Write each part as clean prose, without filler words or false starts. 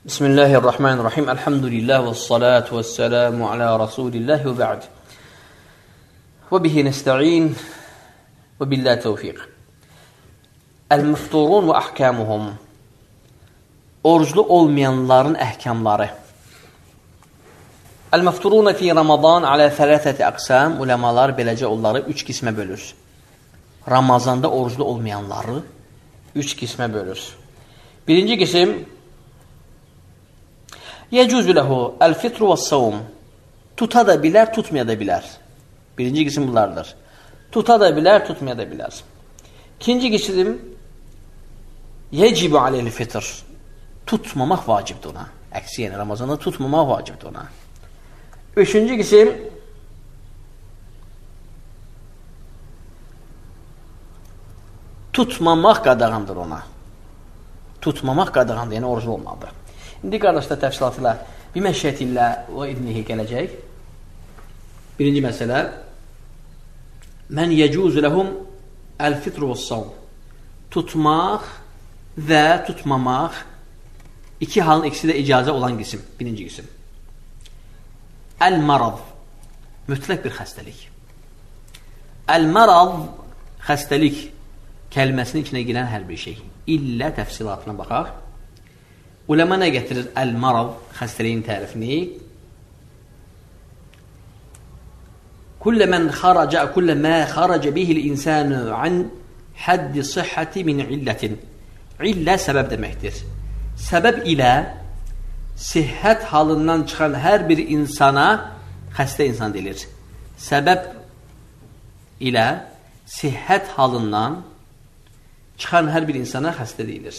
Bismillahirrahmanirrahim. Elhamdülillah ve salatu ve selamu ala Resulillah ve ba'd. Ve bihi nesta'in ve billahi tevfiq. El-mufturun ve ahkamuhum. Oruclu olmayanların əhkamları. El-mufturun fi Ramazan ala thalathati aqsam. Ulemalar beləcə onları 3 qismə bölür. Ramazanda oruclu olmayanları 3 qismə bölür. Birinci qisim Yecuzu lehu el-fitru ve-s-savm. Tuta da bilər, tutmaya da bilər. Birinci qisim bunlardır. Tuta da bilər, tutmaya da bilər. İkinci qisim yecibu aleyl-fitr. Tutmamaq vacibdir ona. Əksi yəni Ramazanda tutmamaq vacibdir ona. Üçüncü qisim tutmamaq qadağandır ona. Tutmamaq qadağandır, yəni oruclu olmalıdır. İndi qardaşlar təfsilatıyla bir məşəyyətillə və idnihi gələcək. Birinci məsələ Mən yecuzu ləhum el-fitru və-s-savm. Tutmaq və tutmamaq iki halın ikisi də icazə olan qisim. Birinci qisim El-marad. Mütləq bir xəstəlik. El-marad xəstəlik kəlməsinin içinə girən hər bir şey. İllə təfsilatına baxaq. Ulema nə gətirir el-marad xəstəliyin tərifini? Kullə mə xaraca bihil insanu an haddi sihhati min illətin. İllə səbəb deməkdir. Səbəb ilə sihhət halından çıxan hər bir insana xəstə insan deyilir. Səbəb ilə sihhət halından çıxan hər bir insana xəstə deyilir.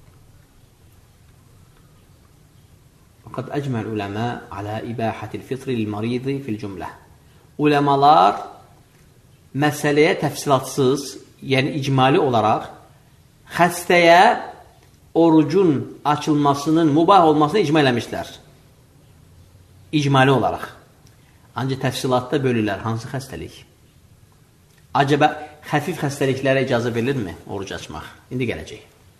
Qad əcməl uləmə alə ibahətil fitri lil-maridi fil-cümlə. Uləmalar məsələyə təfsilatsız, yəni icmali olaraq xəstəyə orucun açılmasının mübah olmasını icma eləmişlər. İcmali olaraq. Ancaq təfsilatda bölürlər. Hansı xəstəlik? Acaba xəfif xəstəliklərə icazə verilirmi oruc açmaq? İndi gələcək.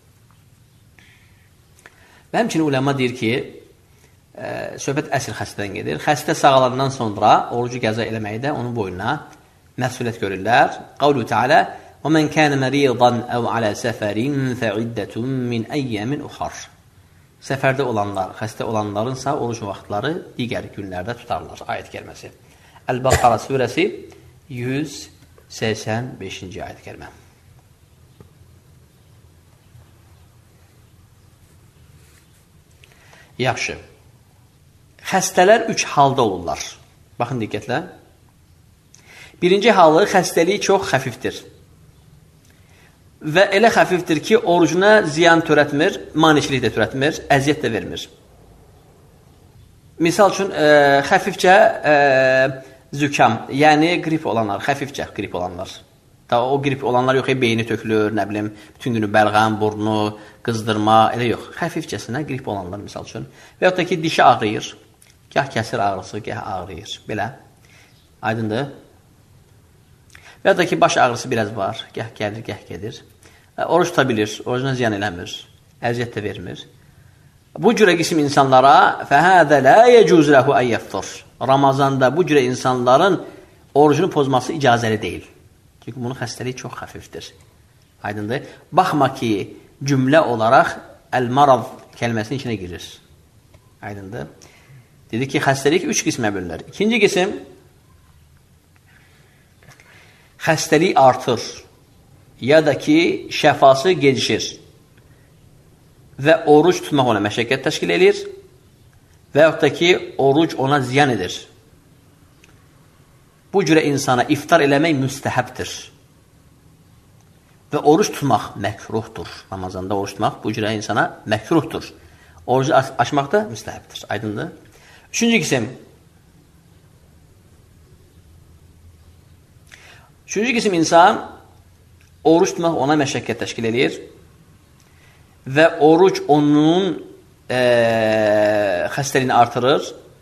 Və həmçinin uləma deyir ki, söhbət əsr xəstədən gedir. Xəstə sağalandan sonra orucu qəza eləməkdə onun boynuna məsuliyyət görürlər. Qavlu Teala وَمَنْ كَانَ مَرِيضًا أَوْ عَلَى سَفَرٍ فَعِدَّةٌ مِنْ أَيَّامٍ أُخَرٍ. Səfərdə olanlar, xəstə olanlarınsa oruc vaxtları digər günlərdə tutarlar. Ayət gəlməsi. Əl-Bəqara surəsi 185-ci ayət gəlmə. Yaxşı. Xəstələr 3 halda olurlar. Baxın diqqətlə. Birinci halı xəstəliyi çox xəfifdir. Və elə xəfifdir ki, orucuna ziyan törətmir, maniçilik də törətmir, əziyyət də vermir. Misal üçün, xəfifcə zükam, yəni qrip olanlar, xəfifcə qrip olanlar. O qrip olanlar yox, beyni tökülür, nə bilim, bütün günü bəlğəm, burnu, qızdırma, elə yox. Xəfifcəsinə qrip olanlar, misal üçün. Və yaxud da ki, dişi ağrıyır. Gah kəsir ağrısı, gah ağrıyır. Belə. Aydındır. Və ya da ki, baş ağrısı biraz var. Gah gəlir, gah gedir. Oruç tutabilir. Orucuna ziyan eləmir. Əziyyət də vermir. Bu cürə qisim insanlara فَهَذَا لَا يَجُوزُ لَهُ أَنْ يَفْطُرْ. Ramazanda bu cürə insanların orucunu pozması icazəli deyil. Çünki bunun xəstəliyi çox xəfifdir. Aydındır. Baxma ki, cümlə olaraq el-marad kəlməsinin içinə girir. Aydındır. Dedi ki, xəstəlik 3 qismə bölünür. İkinci qisim, xəstəlik artır, ya da ki, şəfası gecişir və oruc tutmaq ona məşəqqət təşkil edir və yaxud da ki, oruc ona ziyan edir. Bu cürə insana iftar eləmək müstəhəbdir və oruc tutmaq məkruhdur. Ramazanda oruc tutmaq bu cürə insana məkruhdur. Orucu açmaq da müstəhəbdir. Aydındır. Üçüncü qisim insan oruç tutmaq ona məşəqqət təşkil edir və oruc onun xəstəliyini artırır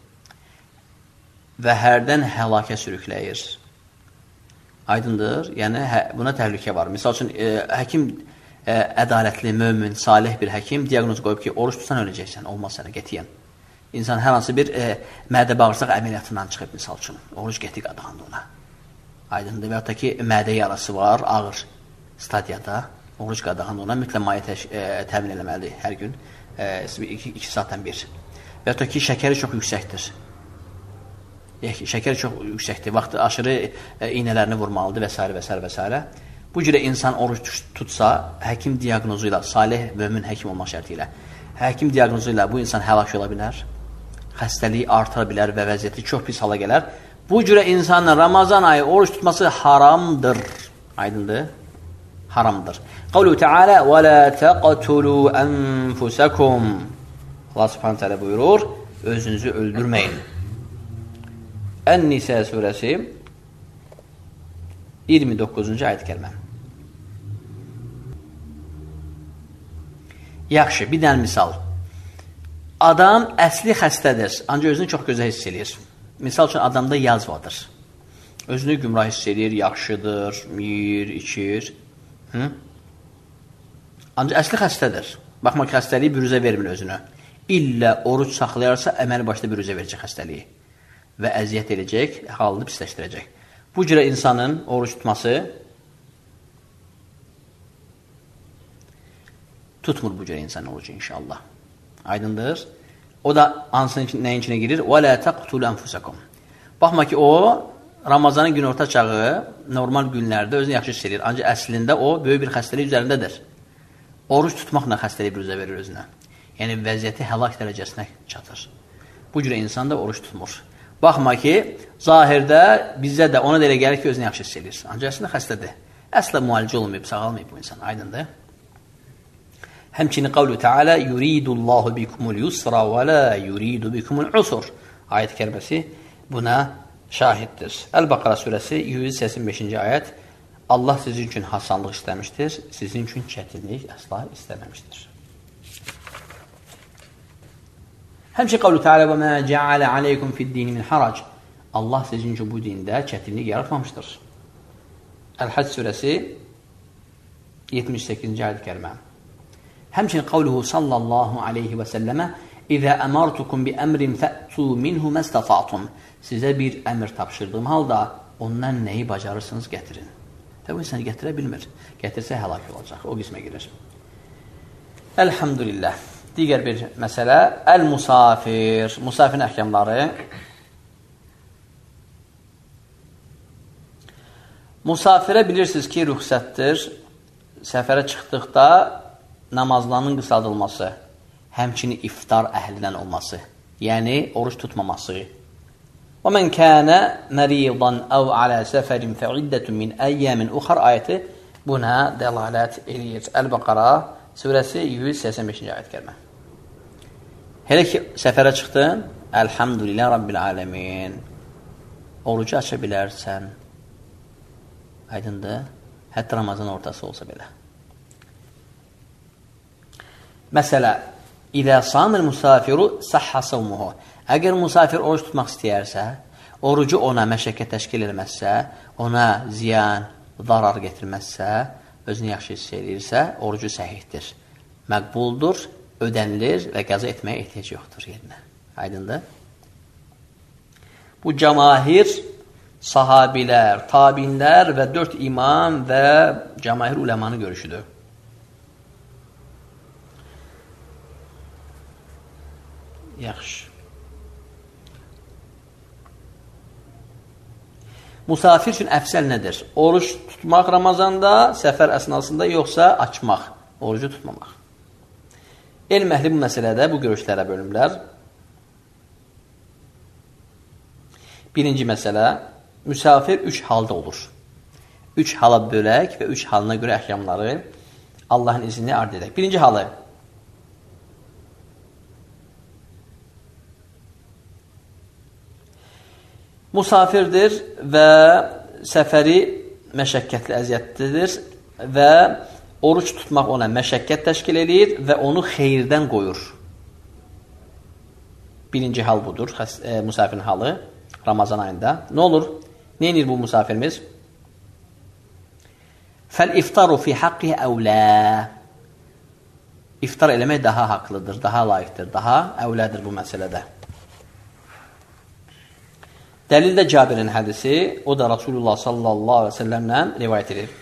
və hərdən həlakə sürükləyir. Aydındır. Yəni, buna təhlükə var. Misal üçün, həkim ədalətli, mömin, salih bir həkim diaqnoz qoyub ki, oruç tutsan öləcəksən, olmaz sənə, qətiyyən. İnsan hər hansı bir mədə bağırsaq əməliyyatından çıxıb, misal üçün, oruç qəti qadağandır ona. Aydındır və yaxud da ki, mədə yarası var, ağır stadiyada, oruç qadağandır ona, mütləq mayə təmin eləməlidir hər gün, 2 saatdan bir. Və yaxud da ki, şəkəri çox yüksəkdir. Şəkəri çox yüksəkdir, vaxtı aşırı iynələrini vurmalıdır və s. və s. və s. Bu cürə insan oruç tutsa, həkim diaqnozu ilə, salih, mömin həkim olmaq şərti ilə, həkim diaqnozu ilə bu insan həlak ola bilər, xəstəliyi arta bilər və vəziyyəti çox pis hala gələr. Bu cürə insanın Ramazan ayı oruç tutması haramdır. Aydındır? Haramdır. Qavlu Teala وَلَا تَقَتُلُوا أَنفُسَكُمْ Allah subhanahu teala buyurur, özünüzü öldürməyin. Ən-Nisə surəsi 29-cu ayət kəlmə. Yaxşı, bir dənə misal. Adam əsli xəstədir, ancaq özünü çox gözəl hiss edir. Misal üçün, adamda yaz vardır. Özünü gümrah hiss edir, yaxşıdır, yiyir, içir. Ancaq əsli xəstədir. Baxma ki, xəstəliyi bürüzə vermir özünü. İllə oruç saxlayarsa, əməli başda bürüzə verəcək xəstəliyi. Və əziyyət edəcək, halını pisləşdirəcək. Bu cürə insanın oruç tutması tutmur bu cürə insanın orucu inşallah. Aydındır. O da hansının nəyin içinə girir? وَلَا تَقْتُلُ أَنْفُسَكُمْ Baxma ki, o Ramazanın günorta çağı normal günlərdə özünü yaxşı hiss edir. Ancaq əslində o böyük bir xəstəlik üzərindədir. Oruç tutmaqla xəstəlik bürüzə verir özünə. Yəni vəziyyəti həlak dərəcəsinə çatır. Bu cürə insan da oruç tutmur. Baxma ki, zahirdə bizə də ona da elə gəlir ki, özünü yaxşı hiss edir. Ancaq əslində xəstədir. Əslə müalicə olmayıb, sağalmayıb bu insan. Aydındır. Həmçinin qavlu Teala yuridullahu bikumul yusra və la yuridu bikumul usur ayət kəlməsi buna şahiddir. Əl-Baqara surəsi 185-ci ayət Allah sizin üçün hasanlıq istəmişdir, sizin üçün çətinlik əsla istəməmişdir. Həmçinin qavlu Teala və mə cəalə aleykum fid-dini min harac Allah sizin üçün bu dində çətinlik yaratmamışdır. Əl-Həcc surəsi 78-ci ayət kəlmə. Həmçinin qavluhu sallallahu aleyhi və səlləmə İzə əmartukum bi əmrin fə'tu minhu məstəfatun Sizə bir əmr tapşırdığım halda ondan nəyi bacarırsınız gətirin. Təbi bu insan gətirə bilmir. Gətirsə həlak olacaq. O qismə girir. Elhamdülillah. Digər bir məsələ əl-musafir. Musafirin əhkamları. Musafirə bilirsiniz ki, rüxsətdir. Səfərə çıxdıqda namazlarının qısaldılması, həmçinin iftar əhlindən olması, yəni oruç tutmaması. وَمَنْ كَانَ مَرِيضًا أَوْ عَلَى سَفَرٍ فَعِدَّةٌ مِنْ أَيَّامٍ أُخَرْ ayəti buna dəlalət edir. Əl-Baqara surəsi 185-ci ayət kəlmə. Hələ ki, səfərə çıxdın, Əlhamdülillah Rabbil aləmin. Orucu aça bilərsən. Aydındır. Hətta Ramazan ortası olsa belə. Məsələ, İdə samil musafiru səhhə savmuhu. Əgər musafir oruç tutmaq istəyərsə, orucu ona məşəkkət təşkil eləməzsə, ona ziyan, zarar getirməzsə, özünü yaxşı hiss edirsə, orucu səhihdir. Məqbuldur, ödənilir və qəza etməyə ehtiyac yoxdur yerinə. Aydındır? Bu cəmahir, sahabilər, tabinlər və 4 imam və cəmahir uləmanın görüşüdür. Yaxşı. Musafir üçün əfsəl nədir? Oruç tutmaq Ramazanda, səfər əsnasında, yoxsa açmaq, orucu tutmamaq. Elm əhli bu məsələdə bu görüşlərə bölümlər. Birinci məsələ, müsafir 3 halda olur. 3 hala bölək və 3 halına görə əhkamları Allahın izni ard edək. Birinci halı, musafirdir və səfəri məşəkkətli əziyyətlidir və oruç tutmaq ona məşəkkət təşkil edir və onu xeyirdən qoyur. Birinci hal budur, musafirin halı Ramazan ayında. Nə olur? Nə edir bu musafirimiz? Fəl-iftaru fi haqqi əvlə. İftar eləmək daha haqlıdır, daha layiqdir, daha əvlədir bu məsələdə. Dəlil də Cabirin hədisi, o da Rasulullah sallallahu aleyhi ve sellemlə rivayət edir.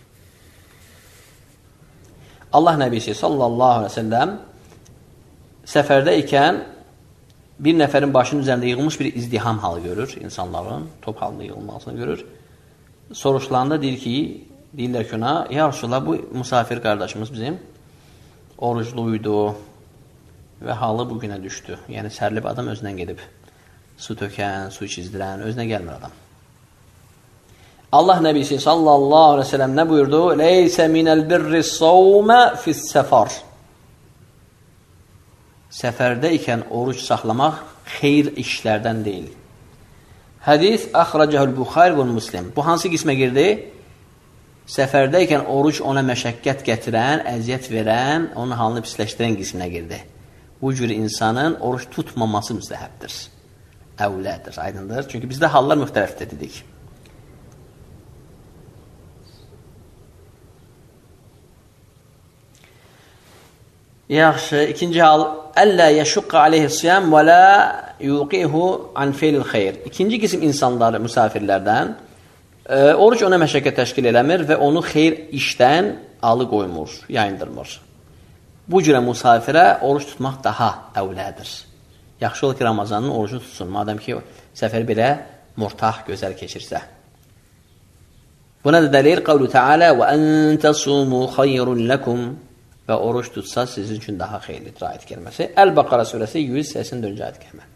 Allah nəbisi sallallahu aleyhi ve sellem səfərdə ikən bir nəfərin başının üzərində yığılmış bir izdiham halı görür, insanların top halında yığılmasını görür. Soruşlarında deyirlər ki ona, ya Rasulullah, bu musafir qardaşımız bizim orucluydu və halı bugünə düşdü. Yəni, sərilib adam özündən gedib. Su tökən, su çizdirən, özünə gəlmir adam. Allah nəbisi sallallahu aleyhi ve sellem nə buyurdu? Leysə minəl birri savmə fis-səfar. Səfərdə ikən oruç saxlamaq xeyr işlərdən deyil. Hədis əxrəcəhül Buxari və Müslim. Bu hansı qismə girdi? Səfərdə ikən oruç ona məşəqqət gətirən, əziyyət verən, onun halını pisləşdirən qisminə girdi. Bu cür insanın oruç tutmaması müstəhəbdir. Əvlədir, aydındır. Çünki bizdə hallar müxtəlifdir dedik. Yaxşı, ikinci hal, əllə yəşuqqa aleyhissiyam və lə yuqihu an feylil xeyr. İkinci qisim insanlar, müsafirlərdən, oruç ona məşəqqət təşkil eləmir və onu xeyr işdən alıqoymur, yayındırmır. Bu cürə musafirə oruç tutmaq daha əvlədir. Yaxşı olur ki, Ramazanın orucunu tutsun, madəm ki, səfəri belə murtah, gözəl keçirsə. Buna da dəlil, qavlu Teala və ən təsumu xayrun ləkum və oruç tutsa sizin üçün daha xeyirlidir ayət gəlməsi. Əl-Baqara surəsi 184-cü ayət gəlmə.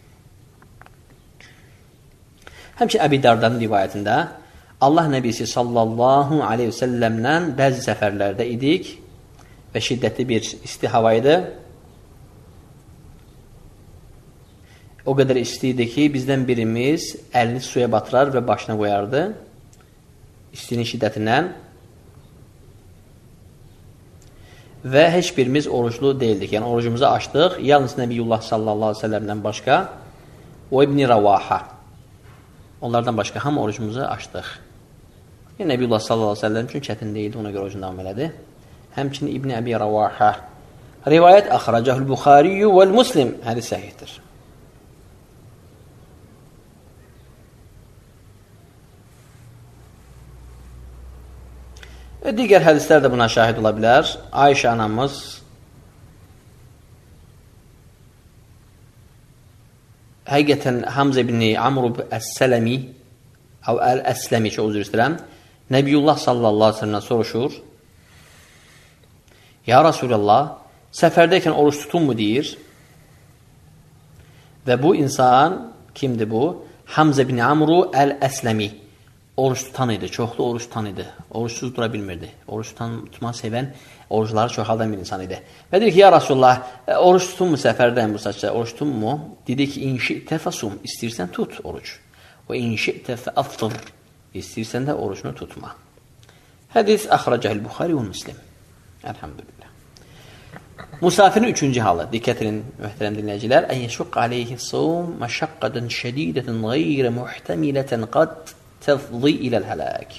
Həmçin Əbi Dardanın rivayətində Allah nəbisi sallallahu aleyhi ve səlləmlə bəzi səfərlərdə idik və şiddətli bir isti hava idi. O qədər isti idi ki, bizdən birimiz əlini suya batırar və başına qoyardı istinin şiddətindən və heç birimiz oruclu deyildik. Yəni, orucumuzu açdıq. Yalnız Nəbiyyullah sallallahu aleyhi ve səlləmdən başqa o İbn-i Ravaha. Onlardan başqa hamı orucumuzu açdıq. Yəni, Nəbiyyullah sallallahu aleyhi ve səlləm üçün çətin deyildi, ona görə orucunu davam elədi. Həmçinin İbn-i Əbi Ravaha. Rivayət əxrəcəhül Buxariyyu vəl Müslim. Hədis səhihdir. Digər hədislər də buna şahid ola bilər. Ayşə anamız həqiqətən Hamza ibn Amr əs-Sələmi Əl-Əsləmi ki, üzr istəyirəm, Nəbiyyullah sallallahu aleyhi ve sellemdən soruşur. Ya Rasulallah, səfərdəykən oruç tutun mu deyir. Və bu insan kimdir bu? Hamza ibn Amr Əl-Əsləmi. Oruç tutan idi, çoxlu oruç tutan idi. Oruçsuz dura bilmirdi. Oruç tutma sevən, oruçları çoxaldan bir insan idi. Və deyir ki, ya Rasulullah, oruç tutun mu səfərdən bu saçda? Oruç tutun mu? Dedi ki, inşi'tə fəsum, istəyirsən tut oruç. Və inşi'tə fəafdır, istəyirsən də orucunu tutma. Hədis əxrəcəhül Buxari və Müslim. Elhamdülillah. Musafirin üçüncü halı, diqqət edin, möhtərəm dinləyicilər, ən yəşuq aleyhi sum məşəqqədən şədidətən qeyrə muhtəmilətən qad təfzi iləl hələk.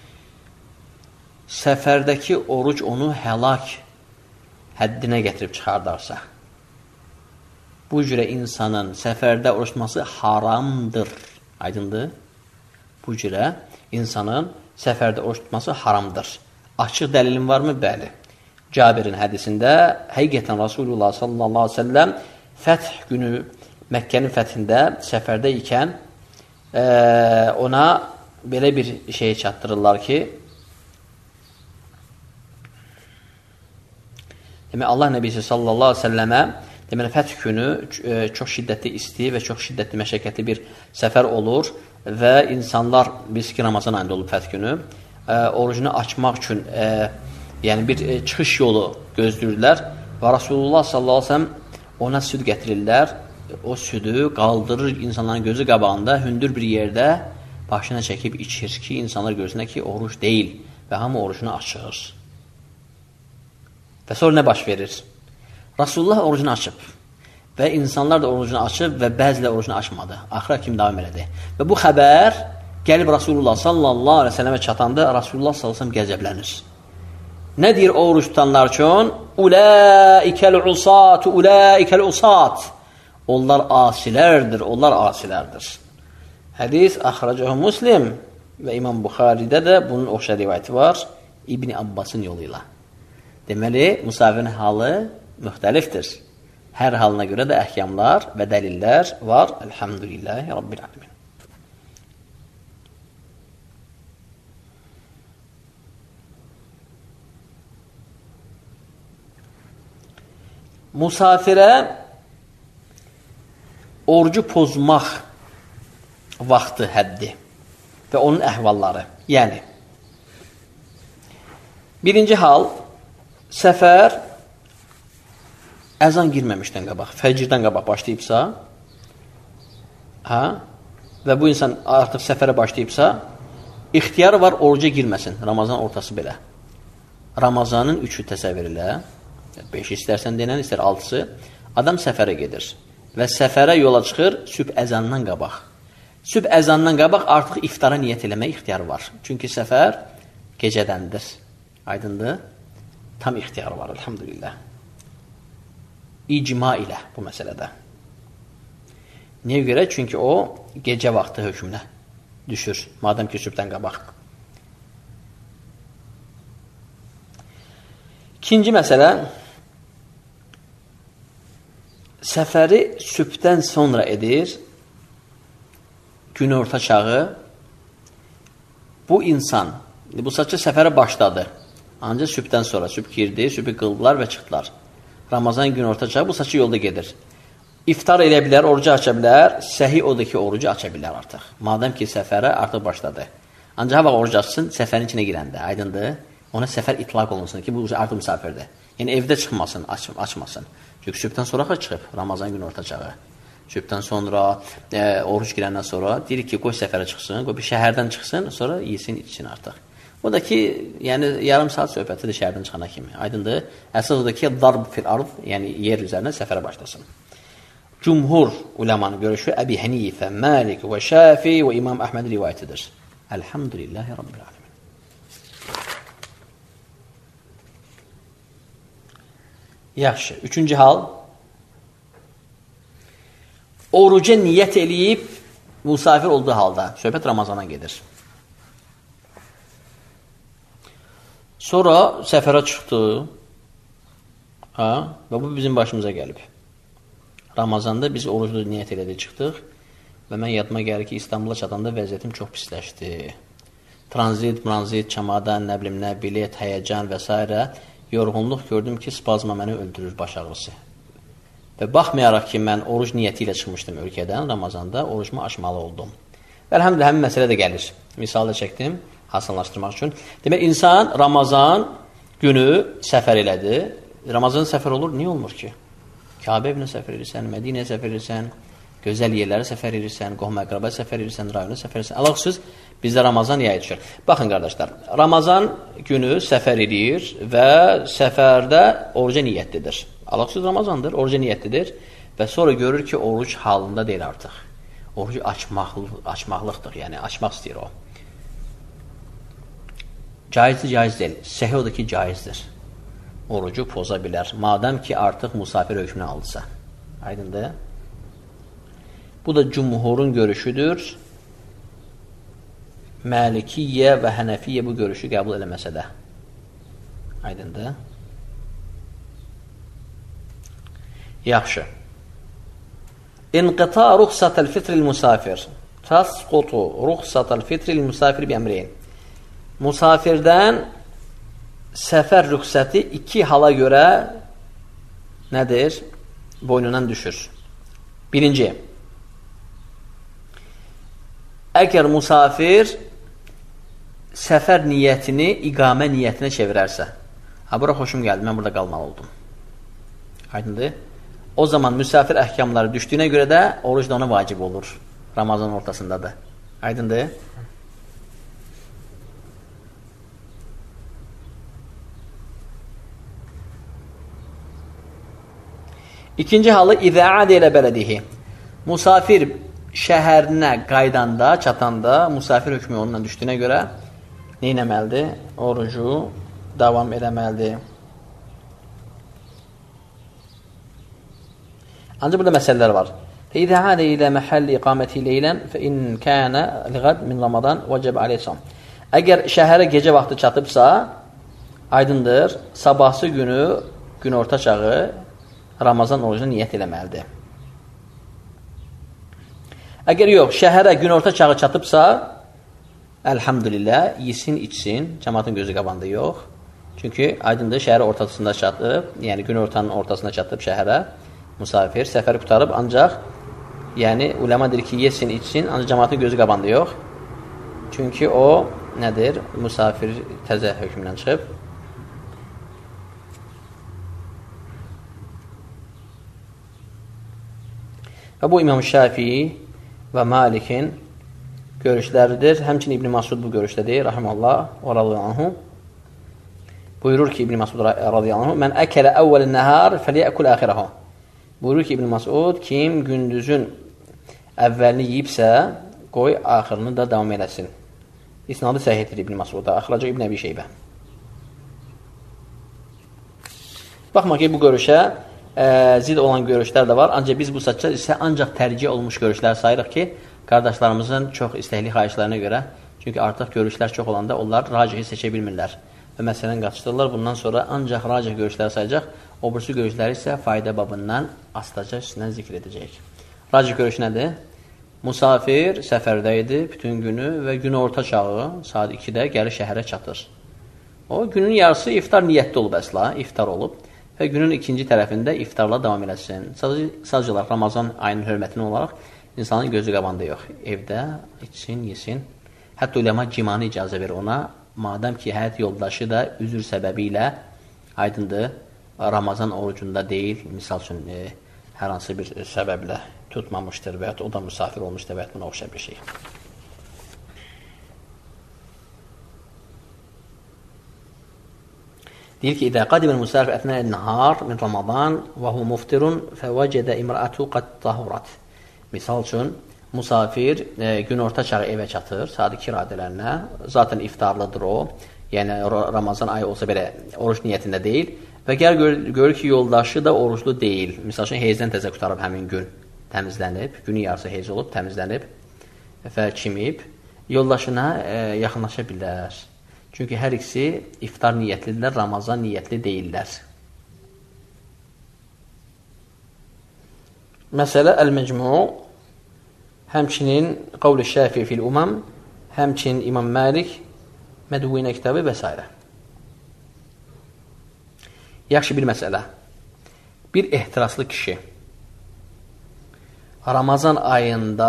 Səfərdəki oruc onu həlak həddinə gətirib çıxardarsa, bu cürə insanın səfərdə oruç tutması haramdır. Aydındır? Bu cürə insanın səfərdə oruç tutması haramdır. Açıq dəlilin varmı? Bəli. Cabirin hədisində həqiqətən Rasulullah sallallahu aleyhi ve sellem fəth günü Məkkənin fəthində səfərdə ikən ona belə bir şey çatdırırlar ki, demək, Allah nəbisi sallallahu aleyhi ve sellemə demək, fəth günü çox şiddətli isti və çox şiddətli məşəqqətli bir səfər olur və insanlar, biz ki, Ramazan ayında olub fəth günü, orucunu açmaq üçün yəni bir çıxış yolu gözləyirlər və Rasulullah sallallahu aleyhi ve sellem ona süd gətirirlər. O südü qaldırır insanların gözü qabağında, hündür bir yerdə başına çəkib içir ki, insanlar görsünlər ki, oruç deyil və hamı orucunu açır. Və sonra nə baş verir? Rasulullah orucunu açıb və insanlar da orucunu açıb və bəzilə orucunu açmadı. Axıra kimi davam elədi. Və bu xəbər Gəlib Rasulullah sallallahu aleyhi ve selleme çatanda Rasulullah sallallahu aleyhi ve sellem qəzəblənir. Nə deyir o oruç tutanlar üçün? Ulaikəl usat, ulaikəl usat. Onlar asilərdir, onlar asilərdir. Hədis əxrəcəhu Muslim və İmam Buxaridə də bunun oxşar rivayəti var İbn Abbasın yolu ilə. Deməli, musafirin halı müxtəlifdir. Hər halına görə də əhkamlar və dəlillər var. Elhamdülillahi Rabbil alemin. Musafirə orucu pozmaq vaxtı həddi və onun əhvalları. Yəni, birinci hal, səfər əzan girməmişdən qabaq, fəcirdən qabaq başlayıbsa, və bu insan artıq səfərə başlayıbsa, ixtiyarı var oruca girməsin, Ramazan ortası belə. Ramazanın 3-ü təsəvvür elə, 5 istərsən denən, istər 6-sı, adam səfərə gedir və səfərə yola çıxır sübh əzandan qabaq. Sübh əzandan qabaq artıq iftara niyyət eləmək ixtiyarı var. Çünki səfər gecədəndir. Aydındır? Tam ixtiyarı var, elhamdülillah. İcma ilə bu məsələdə. Niyə görə? Çünki o gecə vaxtı hökmünə düşür, madəm ki sübhdən qabaq. İkinci məsələ, səfəri sübhdən sonra edir, günorta çağı, bu insan, bu saçı səfərə başladı, ancaq sübhdən sonra, sübh girdi, sübhü qıldılar və çıxdılar. Ramazan günorta çağı, bu saçı yolda gedir. İftar elə bilər, orucu aça bilər, səhi odur ki, orucu aça bilər artıq. Madəm ki, səfərə artıq başladı. Ancaq hava orucu açsın, səfərin içinə girəndə, aydındır, ona səfər itlaq olunsun ki, bu artıq müsafirdir. Yəni, evdə çıxmasın, açmasın. Çünki sübhdən sonra çıxıb, Ramazan günü orta çağı. Sübhdən sonra, oruç girəndən sonra deyirik ki, qoy səfərə çıxsın, qoy bir şəhərdən çıxsın, sonra yesin, içsin artıq. O da ki, yəni yarım saat söhbətidir şəhərdən çıxana kimi. Aydındır, əsas odur ki, darb fil ard, yəni yer üzərinə səfərə başlasın. Cumhur uləmanın görüşü Əbi Hənifə, Məlik və Şafi və İmam Əhməd rivayətidir. Elhamdülillahi Rabbil alemin. Yaxşı, üçüncü hal, oruca niyyət eləyib musafir olduğu halda, söhbət Ramazana gedir. Sonra səfərə çıxdı və bu bizim başımıza gəlib. Ramazanda biz oruclu niyyət elədik, çıxdıq və mən yadıma gəlir ki, İstanbula çatanda vəziyyətim çox pisləşdi. Tranzit, çamadan, nə bilim, nə bilet, həyəcan və s. Yorğunluq gördüm ki, spazma məni öldürür, baş ağrısı. Və baxmayaraq ki, mən oruc niyyəti ilə çıxmışdım ölkədən, Ramazanda orucumu açmalı oldum. Və əlhamdülillah, həmin məsələ də gəlir. Misal da çəkdim, hasanlaşdırmaq üçün. Demək, insan Ramazan günü səfər elədi. Ramazan səfər olur, niyə olmur ki? Kəbə evinə səfər edirsən, Mədinəyə səfər edirsən, gözəl yerlərə səfər edirsən, qohum-əqrəbə səfər edirsən, rayona səfər edirsən. Əlaqsız, bizdə Ramazan yayı düşür. Baxın, qardaşlar, Ramazan günü səfər edir və səfərdə oruca niyyətlidir. Əlaqsız Ramazandır, oruca niyyətlidir və sonra görür ki, oruc halında deyil artıq. Orucu açmaqlıqdır, yəni açmaq istəyir o. Caizdir, caiz deyil. Səhi odur ki, caizdir. Orucu poza bilər. Madəm ki, artıq musafir hökmünü aldısa. Aydındır. Bu da cumhurun görüşüdür. Məlikiyyə və Hənəfiyyə bu görüşü qəbul eləməsə də. Aydındır. Yaxşı. İnqita ruxsatəl fitril musafir. Tasqutu ruxsatəl fitril musafir bi əmreyn. Musafirdən səfər rüxsəti iki hala görə nədir? Boynundan düşür. Birinci, əgər musafir səfər niyyətini iqamə niyyətinə çevirərsə, bura xoşum gəldi, mən burada qalmalı oldum. Aydındır? O zaman müsafir əhkamları düşdüyünə görə də oruc da ona vacib olur. Ramazan ortasındadır. Aydındır? İkinci halı, İzə'ad ilə bələdihi. Musafir şəhərinə qaydanda, çatanda musafir hökmü onunla düşdüyünə görə nə etməlidir? Orucu davam eləməlidir. Ancaq burada məsələlər var. فإذا عاد إلى محل إقامته ليلا فإن كان لغد من رمضان وجب عليه الصوم. Əgər şəhərə gecə vaxtı çatıbsa, aydındır, sabahsı günü, günorta çağı Ramazan orucuna niyyət eləməlidir. Əgər yox, şəhərə günorta çağı çatıbsa, əlhamdülillah, yesin, içsin, cəmaatın gözü qabanda yox. Çünki aydındır, şəhər ortasında çatıb, yəni günortanın ortasında çatıb şəhərə, musafir, səfər qutarıb, ancaq yəni, uləma deyir ki, yesin, içsin, ancaq cəmaatın gözü qabanda yox. Çünki o, nədir? Musafir təzə hökmündən çıxıb. Və bu İmam Şafii və Malikin görüşləridir. Həmçinin İbn Masud bu görüşdədir, rahiməllah və radiyallahu. Buyurur ki, İbn Masud radiyallahu, mən əkələ əvvəl nəhər fəliyəkul əxirəhu. Buyurur ki, İbn Masud, kim gündüzün əvvəlini yiyibsə, qoy axırını da davam eləsin. İsnadı səhihdir İbn Masuda, axıracaq İbn Əbi Şeybə. Baxmaq ki, bu görüşə zid olan görüşlər də var, ancaq biz bu saçlar isə ancaq tərcih olmuş görüşlər sayırıq ki, qardaşlarımızın çox istəkli xahişlərinə görə, çünki artıq görüşlər çox olanda onlar racihi seçə bilmirlər və məsələni qaçdırırlar. Bundan sonra ancaq racih görüşlər sayacaq, obrisi görüşləri isə fayda babından astaca üstündən zikr edəcək. Racih görüş nədir? Musafir səfərdə idi bütün günü və gün orta çağı saat 2-də gəlir şəhərə çatır. O günün yarısı iftar niyyətli olub əsla, iftar olub və günün ikinci tərəfində iftarla davam eləsin. Sadəcə olaraq Ramazan ayının hörmətinə olaraq insanın gözü qabanda yox. Evdə içsin, yesin. Hətta uləma cimanı icazə verir ona, madəm ki, həyat yoldaşı da üzür səbəbi ilə aydındır, Ramazan orucunda deyil, misal üçün hər hansı bir səbəblə tutmamışdır və ya o da müsafir olmuşdur və ya buna oxşar bir şey. Deyir ki, İdə qadimən müsafir ətnəl nəhar min Ramazan və hu muftirun fəvəcədə imrəətu qad tahurat. Misal üçün, musafir günorta çağı evə çatır, saat 2 radələrinə, zaten iftarlıdır o, yəni Ramazan ayı olsa belə oruç niyyətində deyil və görür ki, yoldaşı da oruçlu deyil. Misal üçün, heyzdən təzə qutarıb həmin gün təmizlənib, günün yarısı heyz olub, təmizlənib və kimib, yoldaşına yaxınlaşa bilər. Çünki hər ikisi iftar niyyətlidirlər, Ramazan niyyətli deyirlər. Məsələ Əl-Məcmu, həmçinin Qavl-i Şəfi fil-Umam, həmçinin İmam Məlik, Mədvunə kitabı və s. Yaxşı bir məsələ. Bir ehtiraslı kişi Ramazan ayında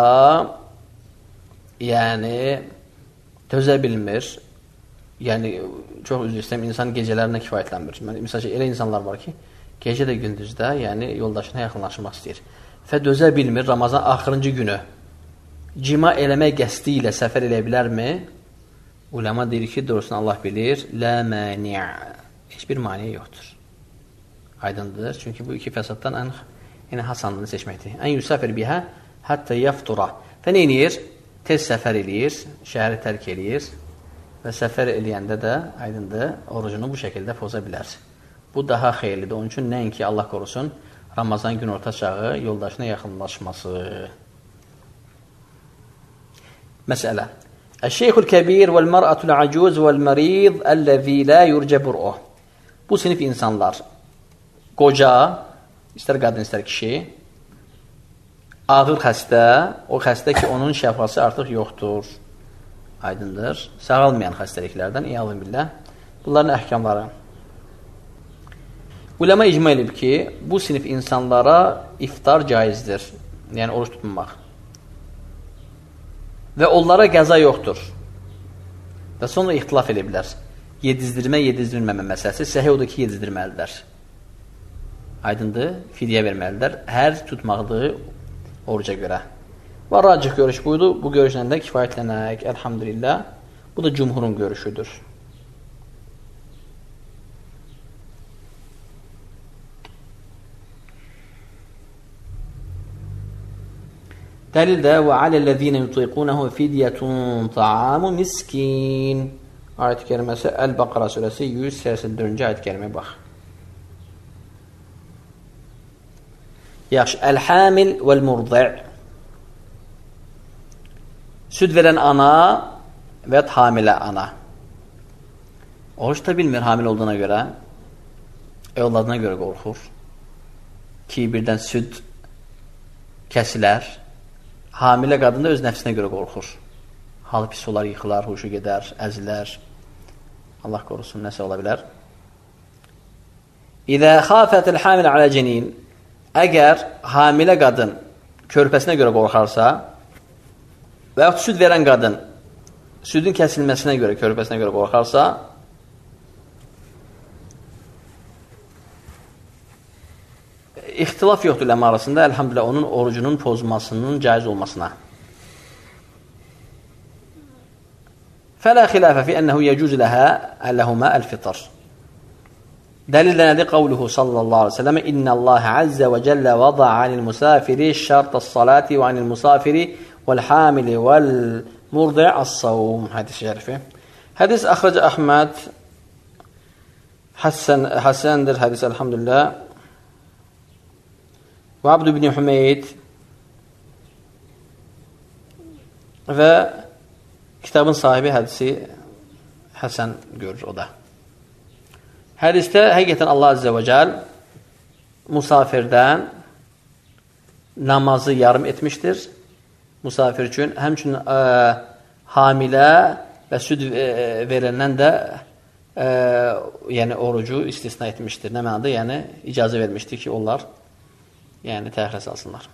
yəni dözə bilmir, yəni çox üzr istəyirəm, insan gecələrinə kifayətlənmir. Məsələn, elə insanlar var ki, gecə də gündüzdə yəni yoldaşına yaxınlaşmaq istəyir və dözə bilmir Ramazan axırıncı günü cima eləmək qəsdi ilə səfər eləyə bilərmi? Ulema deyir ki, doğrusunu Allah bilir, lə məni', heç bir maniyə yoxdur. Aydındır, çünki bu iki fəsaddan ən hasanlığını seçməkdir. Ən yüsafir bihə, hətta yaftura. Və nə eləyir? Tez səfər eləyir, şəhəri tərk eləyir və səfər eləyəndə də aydındır, orucunu bu şəkildə poza bilər. Bu daha xeyirlidir. Onun üçün nəinki Allah qorusun, Ramazan gün orta çağı yoldaşına yaxınlaşması. Məsələ. Əş-şeyxul kəbir vəl-mər'atul əcuz vəl-mərid əlləzi lə yurcə bur'uh. Bu sinif insanlar, qoca, istər qadın, istər kişi, ağır xəstə, o xəstə ki, onun şəfası artıq yoxdur. Aydındır. Sağalmayan xəstəliklərdən, iyalın billah. Bunların əhkamları. Uləma icma edib ki, bu sinif insanlara iftar caizdir. Yəni, oruç tutmaq. Və onlara qəza yoxdur. Və sonra ixtilaf ediblər. Yedizdirmə, yedizdirməmə məsələsi səhih odur ki, yedizdirməlidirlər. Aydındır, fidyə verməlidirlər. Hər tutmaqdığı oruca görə. Və racih görüş buydu. Bu görüşlə də kifayətlənək, əlhamdülillah. Bu da cümhurun görüşüdür. Dəlil də və aləl-ləzīnə yutiqunahu fidyətun ta'amu miskin. Ayət-i kəriməsi Əl-Bəqara surəsi 184-cü ayət-i kəriməyə bax. Yaxşı, əl-hamil vəl-murdi'. Süd verən ana və hamilə ana. Oruç da bilmir hamil olduğuna görə, övladına görə qorxur ki, birdən süd kəsilər. Hamilə qadın da öz nəfsinə görə qorxur. Halı pis olar, yıxılar, huşu gedər, əzilər. Allah qorusun, nəsə ola bilər. İzə xafətəl hamilə alə cənin. Əgər hamilə qadın körpəsinə görə qorxarsa və yaxud süd verən qadın südün kəsilməsinə görə, körpəsinə görə qorxarsa, ixtilaf yoxdur ləmə arasında, əlhamdülillah, onun orucunun pozmasının caiz olmasına. Fələ xilafə fi ənəhu yəcuz ləhumə əl-fitr. Dəlil də nədir? Qavluhu sallallahu aleyhi ve sellem İnnəllâhe əzzə və cəllə vada anil musafiri şərtəs salati və anil musafiri vəl-hamili vəl-murdi' as-savum. Hədis şərifi. Hədis əxrəcə Əhməd Həsəndir hədis, əlhamdülillah. Və Abd ibn Hümeyd və kitabın sahibi hədisi Həsən görür o da. Hədisdə həqiqətən Allah Azze və Cəl musafirdən namazı yarım etmişdir. Musafir üçün, həmçinin hamilə və süd verəndən də yəni orucu istisna etmişdir. Nə mənada? Yəni icazə vermişdir ki, onlar yəni təxirə salsınlar.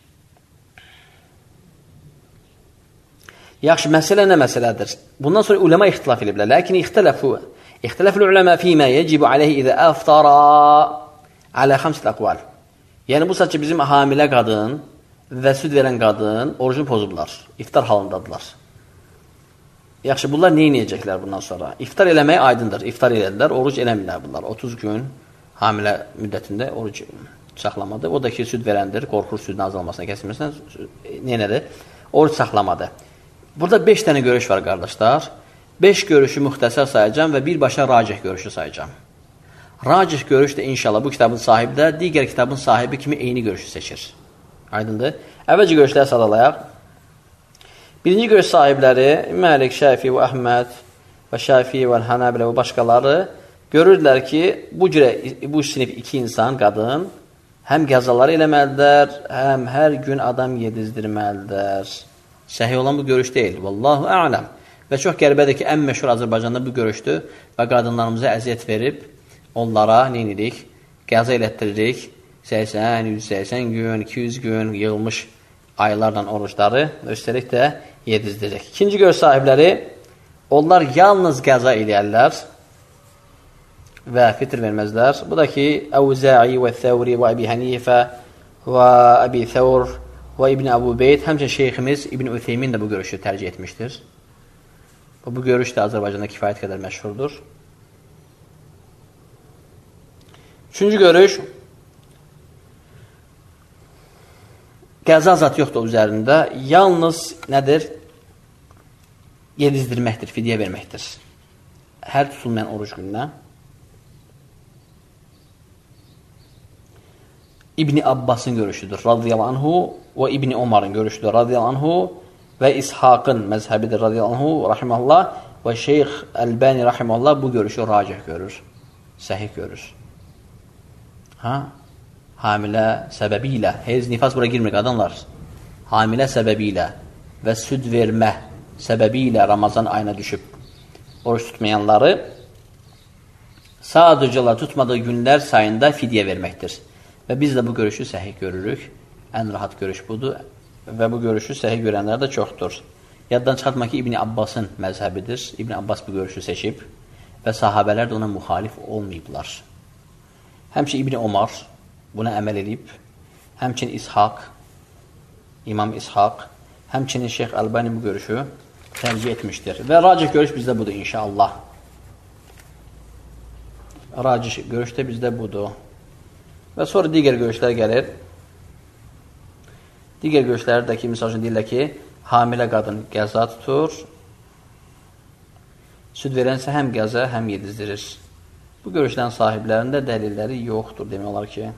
Yaxşı, məsələ nə məsələdir? Bundan sonra ulema ixtilaf ediblər. Lakin ixtilaful ulema fīmə yecibu aleyhi izə əftara alə xamsit əqval. Yəni, bu sadəcə bizim hamilə qadın və süd verən qadın orucunu pozublar. İftar halındadılar. Yaxşı, bunlar nə edəcəklər bundan sonra? İftar eləmək aydındır. İftar elədilər, oruc eləmirlər bunlar. 30 gün hamilə müddətində oruc saxlamadı. O da ki, süd verəndir, qorxur südün azalmasına, kəsilməsinə, neynədir? Oruc saxlamadı. Burada 5 dənə görüş var, qardaşlar. 5 görüşü müxtəsər sayacağım və birbaşa racih görüşü sayacağım. Racih görüş də inşallah bu kitabın sahibi də digər kitabın sahibi kimi eyni görüşü seçir. Aydındır. Əvvəlcə görüşləri sadalayaq. Birinci görüş sahibləri Məlik, Şəfi və Əhməd və Şəfi və Hənəbilə və başqaları görürdülər ki, bu sinif 2 insan, qadın, həm qəzaları eləməlidir, həm hər gün adam yedizdirməlidir. Səhih olan bu görüş deyil. Vallahu a'lam. Və çox qəribədir ki, ən məşhur Azərbaycanda bu görüşdür və qadınlarımıza əziyyət verib, onlara neynirik? Qəza elətdiririk. 80, 180 gün, 200 gün yığılmış aylarla oruçları üstəlik də yedizdiririk. İkinci görüş sahibləri, onlar yalnız qəza eləyərlər və fitr verməzlər. Bu da ki, Əvzə'i və Thəvri və Əbi Hənifə və Əbi Thəvr və İbn Əbu Beyd, həmçə şeyximiz İbn Ütheymin də bu görüşü tərcih etmişdir. Bu görüş də Azərbaycanda kifayət qədər məşhurdur. Üçüncü görüş, qəza zat yoxdur üzərində, yalnız nədir? Yedizdirməkdir, fidyə verməkdir. Hər tutulmayan oruc gününə. İbn Abbasın görüşüdür, radiyallahu anhu, və İbn Umarın görüşüdür, radiyallahu anhu, və İshaqın məzhəbidir, radiyallahu anhu, rahiməhullah, və Şeyx Əlbəni, rahiməhullah, bu görüşü racih görür, səhih görür. Hamilə səbəbilə, heyz, nifas bura girmir, qadınlar, hamilə səbəbilə və süd vermə səbəbilə Ramazan ayına düşüb oruç tutmayanları sadəcə tutmadığı günlər sayında fidyə verməkdir. Və biz də bu görüşü səhih görürük. Ən rahat görüş budur. Və bu görüşü səhih görənlər də çoxdur. Yaddan çıxartmaq ki, İbn Abbasın məzhəbidir. İbn Abbas bu görüşü seçib və sahabələr də ona müxalif olmayıblar. Həmçin İbn Umar buna əməl edib. Həmçin İshaq, İmam İshaq, həmçinin Şeyx Əlbani bu görüşü tərcih etmişdir. Və racih görüş bizdə budur inşallah. Racih görüş də bizdə budur. Və sonra digər görüşlər gəlir. Digər görüşlərdə ki, misal üçün deyirlər ki, hamilə qadın qəza tutur, süd verənsə həm qəza, həm yedizdirir. Bu görüşlərin sahiblərində dəlilləri yoxdur, demək olar ki.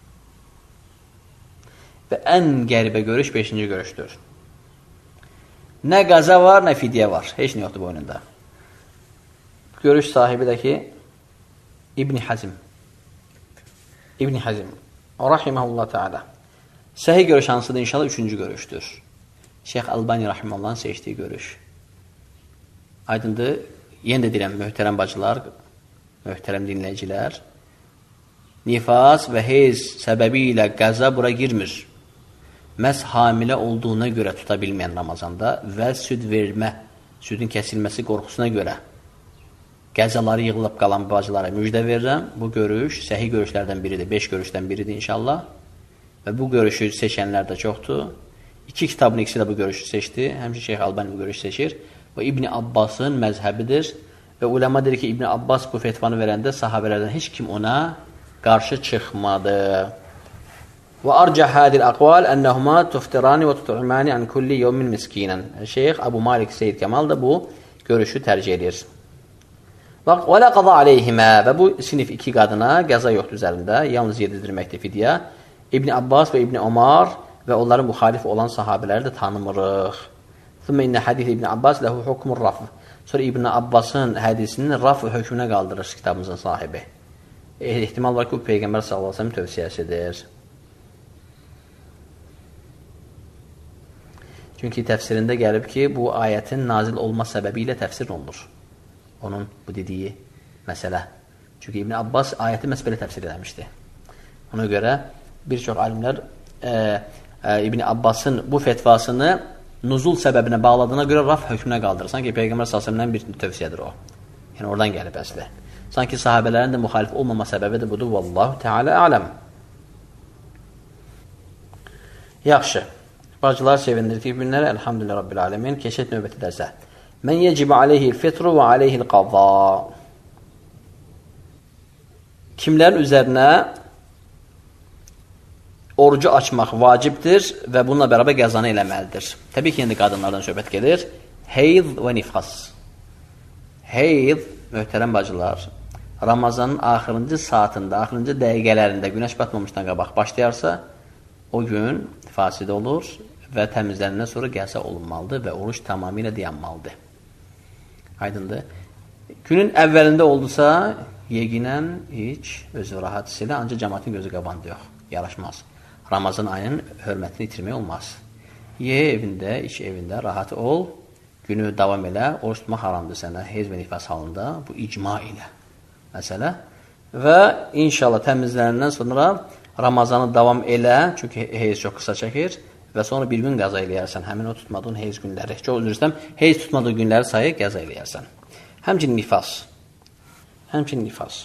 Və ən qəribə görüş 5-ci görüşdür. Nə qəza var, nə fidyə var. Heç nə yoxdur boynunda. Görüş sahibi də ki, İbn Hazm. İbn Hazm. Rahiməhullah Teala. Səhih görüş hansıdır? İnşallah 3-cü görüşdür. Şeyx Albani Rahiməllahın seçdiyi görüş. Aydındır. Yenə də deyirəm, möhtərəm bacılar, möhtərəm dinləyicilər, nifas və heyz səbəbi ilə qəza bura girmir. Məhz hamilə olduğuna görə tuta bilməyən Ramazanda və süd vermə, südün kəsilməsi qorxusuna görə qəzaları yığılıb qalan bacılara müjdə verirəm. Bu görüş səhih görüşlərdən biridir, 5 görüşdən biridir inşallah. Və bu görüşü seçənlər də çoxdur. 2 kitabın ikisi də bu görüşü seçdi. Həmçinin Şeyx Albani bu görüşü seçir. Və İbn Abbasın məzhəbidir. Və ulema deyir ki, İbn Abbas bu fetvanı verəndə sahabələrdən heç kim ona qarşı çıxmadı. Və arcah hadil aqval ennehuma tuftirani və tut'imani an kulli yawmin miskinan. Şeyx Abu Malik Seyyid Kemal da bu görüşü tərcih edir. Və la qada aleyhimə və bu sinif 2 qadına qəza yoxdur üzərində, yalnız yedizdirməkdir fidyə. İbn Abbas və İbn Ömər və onların müxalif olan sahabələri də tanımırıq. Thumma inna hadis İbn Abbas lahu hukmur raf. Sonra İbn Abbasın hədisinin raf hökmünə qaldırır kitabımızın sahibi. Ehtimal var ki, bu Peyğəmbər sallallahu əleyhi və səlləm tövsiyəsidir. Çünki təfsirində gəlib ki, bu ayətin nazil olma səbəbi ilə təfsir olunur. Onun bu dediyi məsələ. Çünki İbn Abbas ayəti məhz belə təfsir edilmişdi. Ona görə bir çox alimlər İbn Abbasın bu fetvasını nuzul səbəbinə bağladığına görə raf hökmünə qaldırır. Sanki Peyğəmbər s.ə.v-dən bir tövsiyədir o. Yəni oradan gəlib əsli. Sanki sahabələrin də müxalif olmama səbəbi də budur. Vallahu Teala aləm. Yaxşı. Bacılar sevindirdik günləri. Elhamdülillah Rabbil alemin. Keçək növbəti dərsə. Mən yecib aleyhil fitru və aleyhil qazza. Kimlərin üzərinə orucu açmaq vacibdir və bununla bərabər qəzanı eləməlidir. Təbii ki, indi qadınlardan söhbət gedir. Heyz və nifas. Heyz, möhtərəm bacılar, Ramazanın axırıncı saatında, axırıncı dəqiqələrində günəş batmamışdan qabaq başlayarsa, o gün fasidə olur və təmizlərindən sonra qəza olunmalıdır və oruç tamamilə dayanmalıdır. Aydındır. Günün əvvəlində oldusa, yeginən heç özü rahat hiss elə, ancaq cəmaatın gözü qabanda yox, yaraşmaz. Ramazan ayının hörmətini itirmək olmaz. Ye evində, iç evində, rahat ol, günü davam elə, oruç tutmaq haramdır sənə, heyz və nifas halında, bu icma ilə məsələ. Və inşallah təmizlərindən sonra Ramazanı davam elə, çünki heyz çox qısa çəkir və sonra bir gün qəza eləyərsən, həmin o tutmadığın heyz günləri. Çox üzr istəyirəm, heyz tutmadığı günləri sayı qəza eləyərsən. Həmçinin nifas. Həmçinin nifas.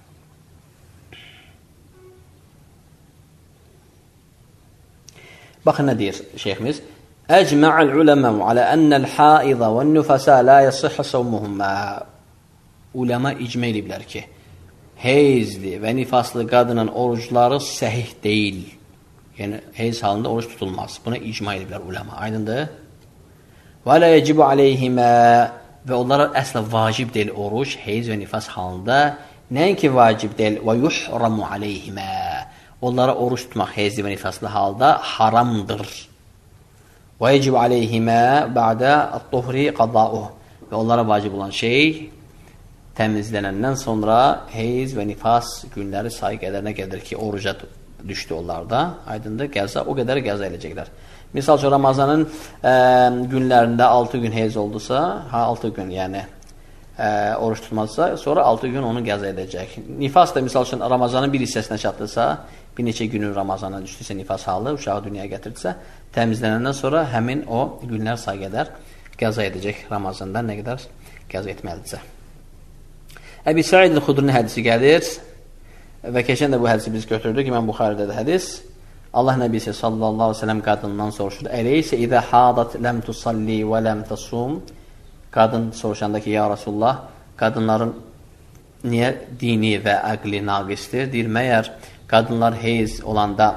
Baxın nə deyir şeyximiz? Əcmə'əl uləməu alə ənəl haidə və nüfəsə la yəsihə savmuhumə. Uləmə icmə eləyiblər ki, heyzli və nifaslı qadının orucları səhih deyil. Yəni, heyz halında oruç tutulmaz. Buna icma ediblər uləma. Aydındır? Və lə yəcibü aleyhimə və onlara əslə vacib deyil oruç, heyz və nifas halında. Nəinki vacib deyil və yuhramu aleyhimə. Onlara oruç tutmaq heyzli və nifaslı halda haramdır. Və yəcibü aleyhimə bə'də at-tuhri qada'uh. Və onlara vacib olan şey təmizlənəndən sonra heyz və nifas günləri sayı qədərinə qədər ki, oruca düşdü onlarda, aydındır, qəza, o qədər qəza eləyəcəklər. Misal üçün, Ramazanın günlərində 6 gün heyz oldusa, 6 gün, yəni oruç tutmazsa, sonra 6 gün onu qəza edəcək. Nifas da, misal üçün, Ramazanın bir hissəsinə çatdırsa, bir neçə günün Ramazana düşdüsə nifas halı, uşağı dünyaya gətirdirsə, təmizlənəndən sonra həmin o günlər say qədər qəza edəcək Ramazanda, nə qədər qəza etməlidirsə. Əbi Səid el-Xudrinin hədisi gəlir və keçən də bu hədisi biz götürdük, İmam Buxarıda da hədis. Allah Nəbisi sallallahu aleyhi ve sellem qadından soruşur. Əleysə idə hadat ləm tusalli və ləm tasum. Qadın soruşanda ki, ya Rasulullah, qadınların niyə dini və əqli naqisdir? Deyir, məyər qadınlar heyz olanda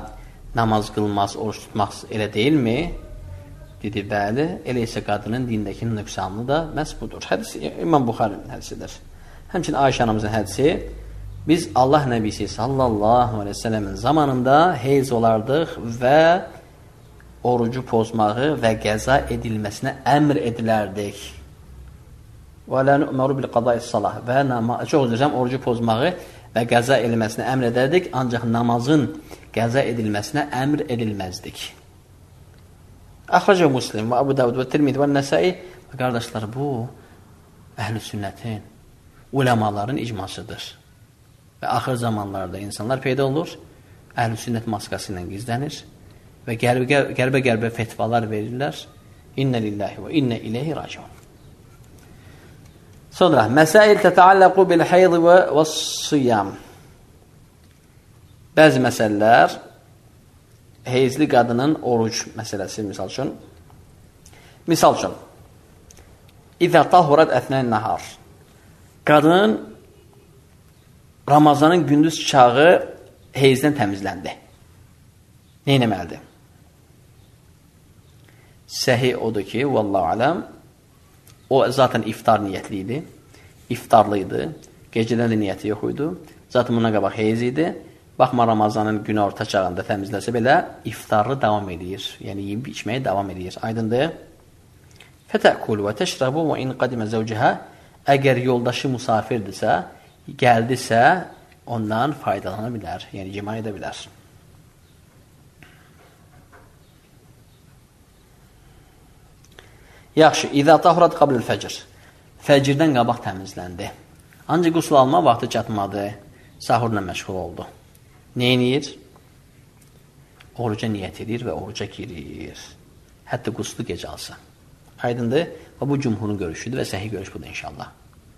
namaz qılmaz, oruç tutmaq elə deyilmi? Dedi, bəli, elə isə qadının dindəki nöqsanlı da məhz budur. Hədis İmam Buxarinin hədisidir. Həmçinin Ayşə anamızın hədisi, biz Allah Nəbisi sallallahu aleyhi ve sellemin zamanında heyz olardıq və orucu pozmağı və qəza edilməsinə əmr edilərdik. Və lə nu'məru bil qadai salah və çox üzrəm orucu pozmağı və qəza edilməsinə əmr edərdik, ancaq namazın qəza edilməsinə əmr edilməzdik. Əxrəcə Muslim və Əbu Davud və Tirmidhi və Nəsai və qardaşlar, bu əhl-i sünnətin, uləmaların icmasıdır. Və axır zamanlarda insanlar peyda olur, əhl-i sünnət maskası ilə gizlənir və qərbə fetvalar verirlər. İnnə lillahi və innə ileyhi raciun. Sonra, məsail tətəalləqu bil-heydi və siyam. Bəzi məsələlər, heyzli qadının oruc məsələsi, misal üçün, İzə tahurat əfnən nəhar. Qadın Ramazanın gündüz çağı heyzdən təmizləndi. Nə etməlidir? Səhi odur ki, vallahu aləm, o zaten iftar niyyətli idi, iftarlı idi, gecədən də niyyəti yox idi, zaten buna qabaq heyz idi. Baxma, Ramazanın günü orta çağında təmizləsə belə, iftarlı davam edir. Yəni, yiyib içməyə davam edir. Aydındır. Fətəkul və təşrəbu və in qadimə zəvcəhə. Əgər yoldaşı musafirdirsə, gəldisə, ondan faydalana bilər. Yəni, cima edə bilər. Yaxşı, İzə tahurat qablil fəcr. Fəcrdən qabaq təmizləndi. Ancaq qusl alma vaxtı çatmadı. Sahurla məşğul oldu. Nə edir? Oruca niyyət edir və oruca girir. Hətta quslu gecə alsa. Aydındır. Və bu cümhurun görüşüdür və səhih görüş budur inşallah.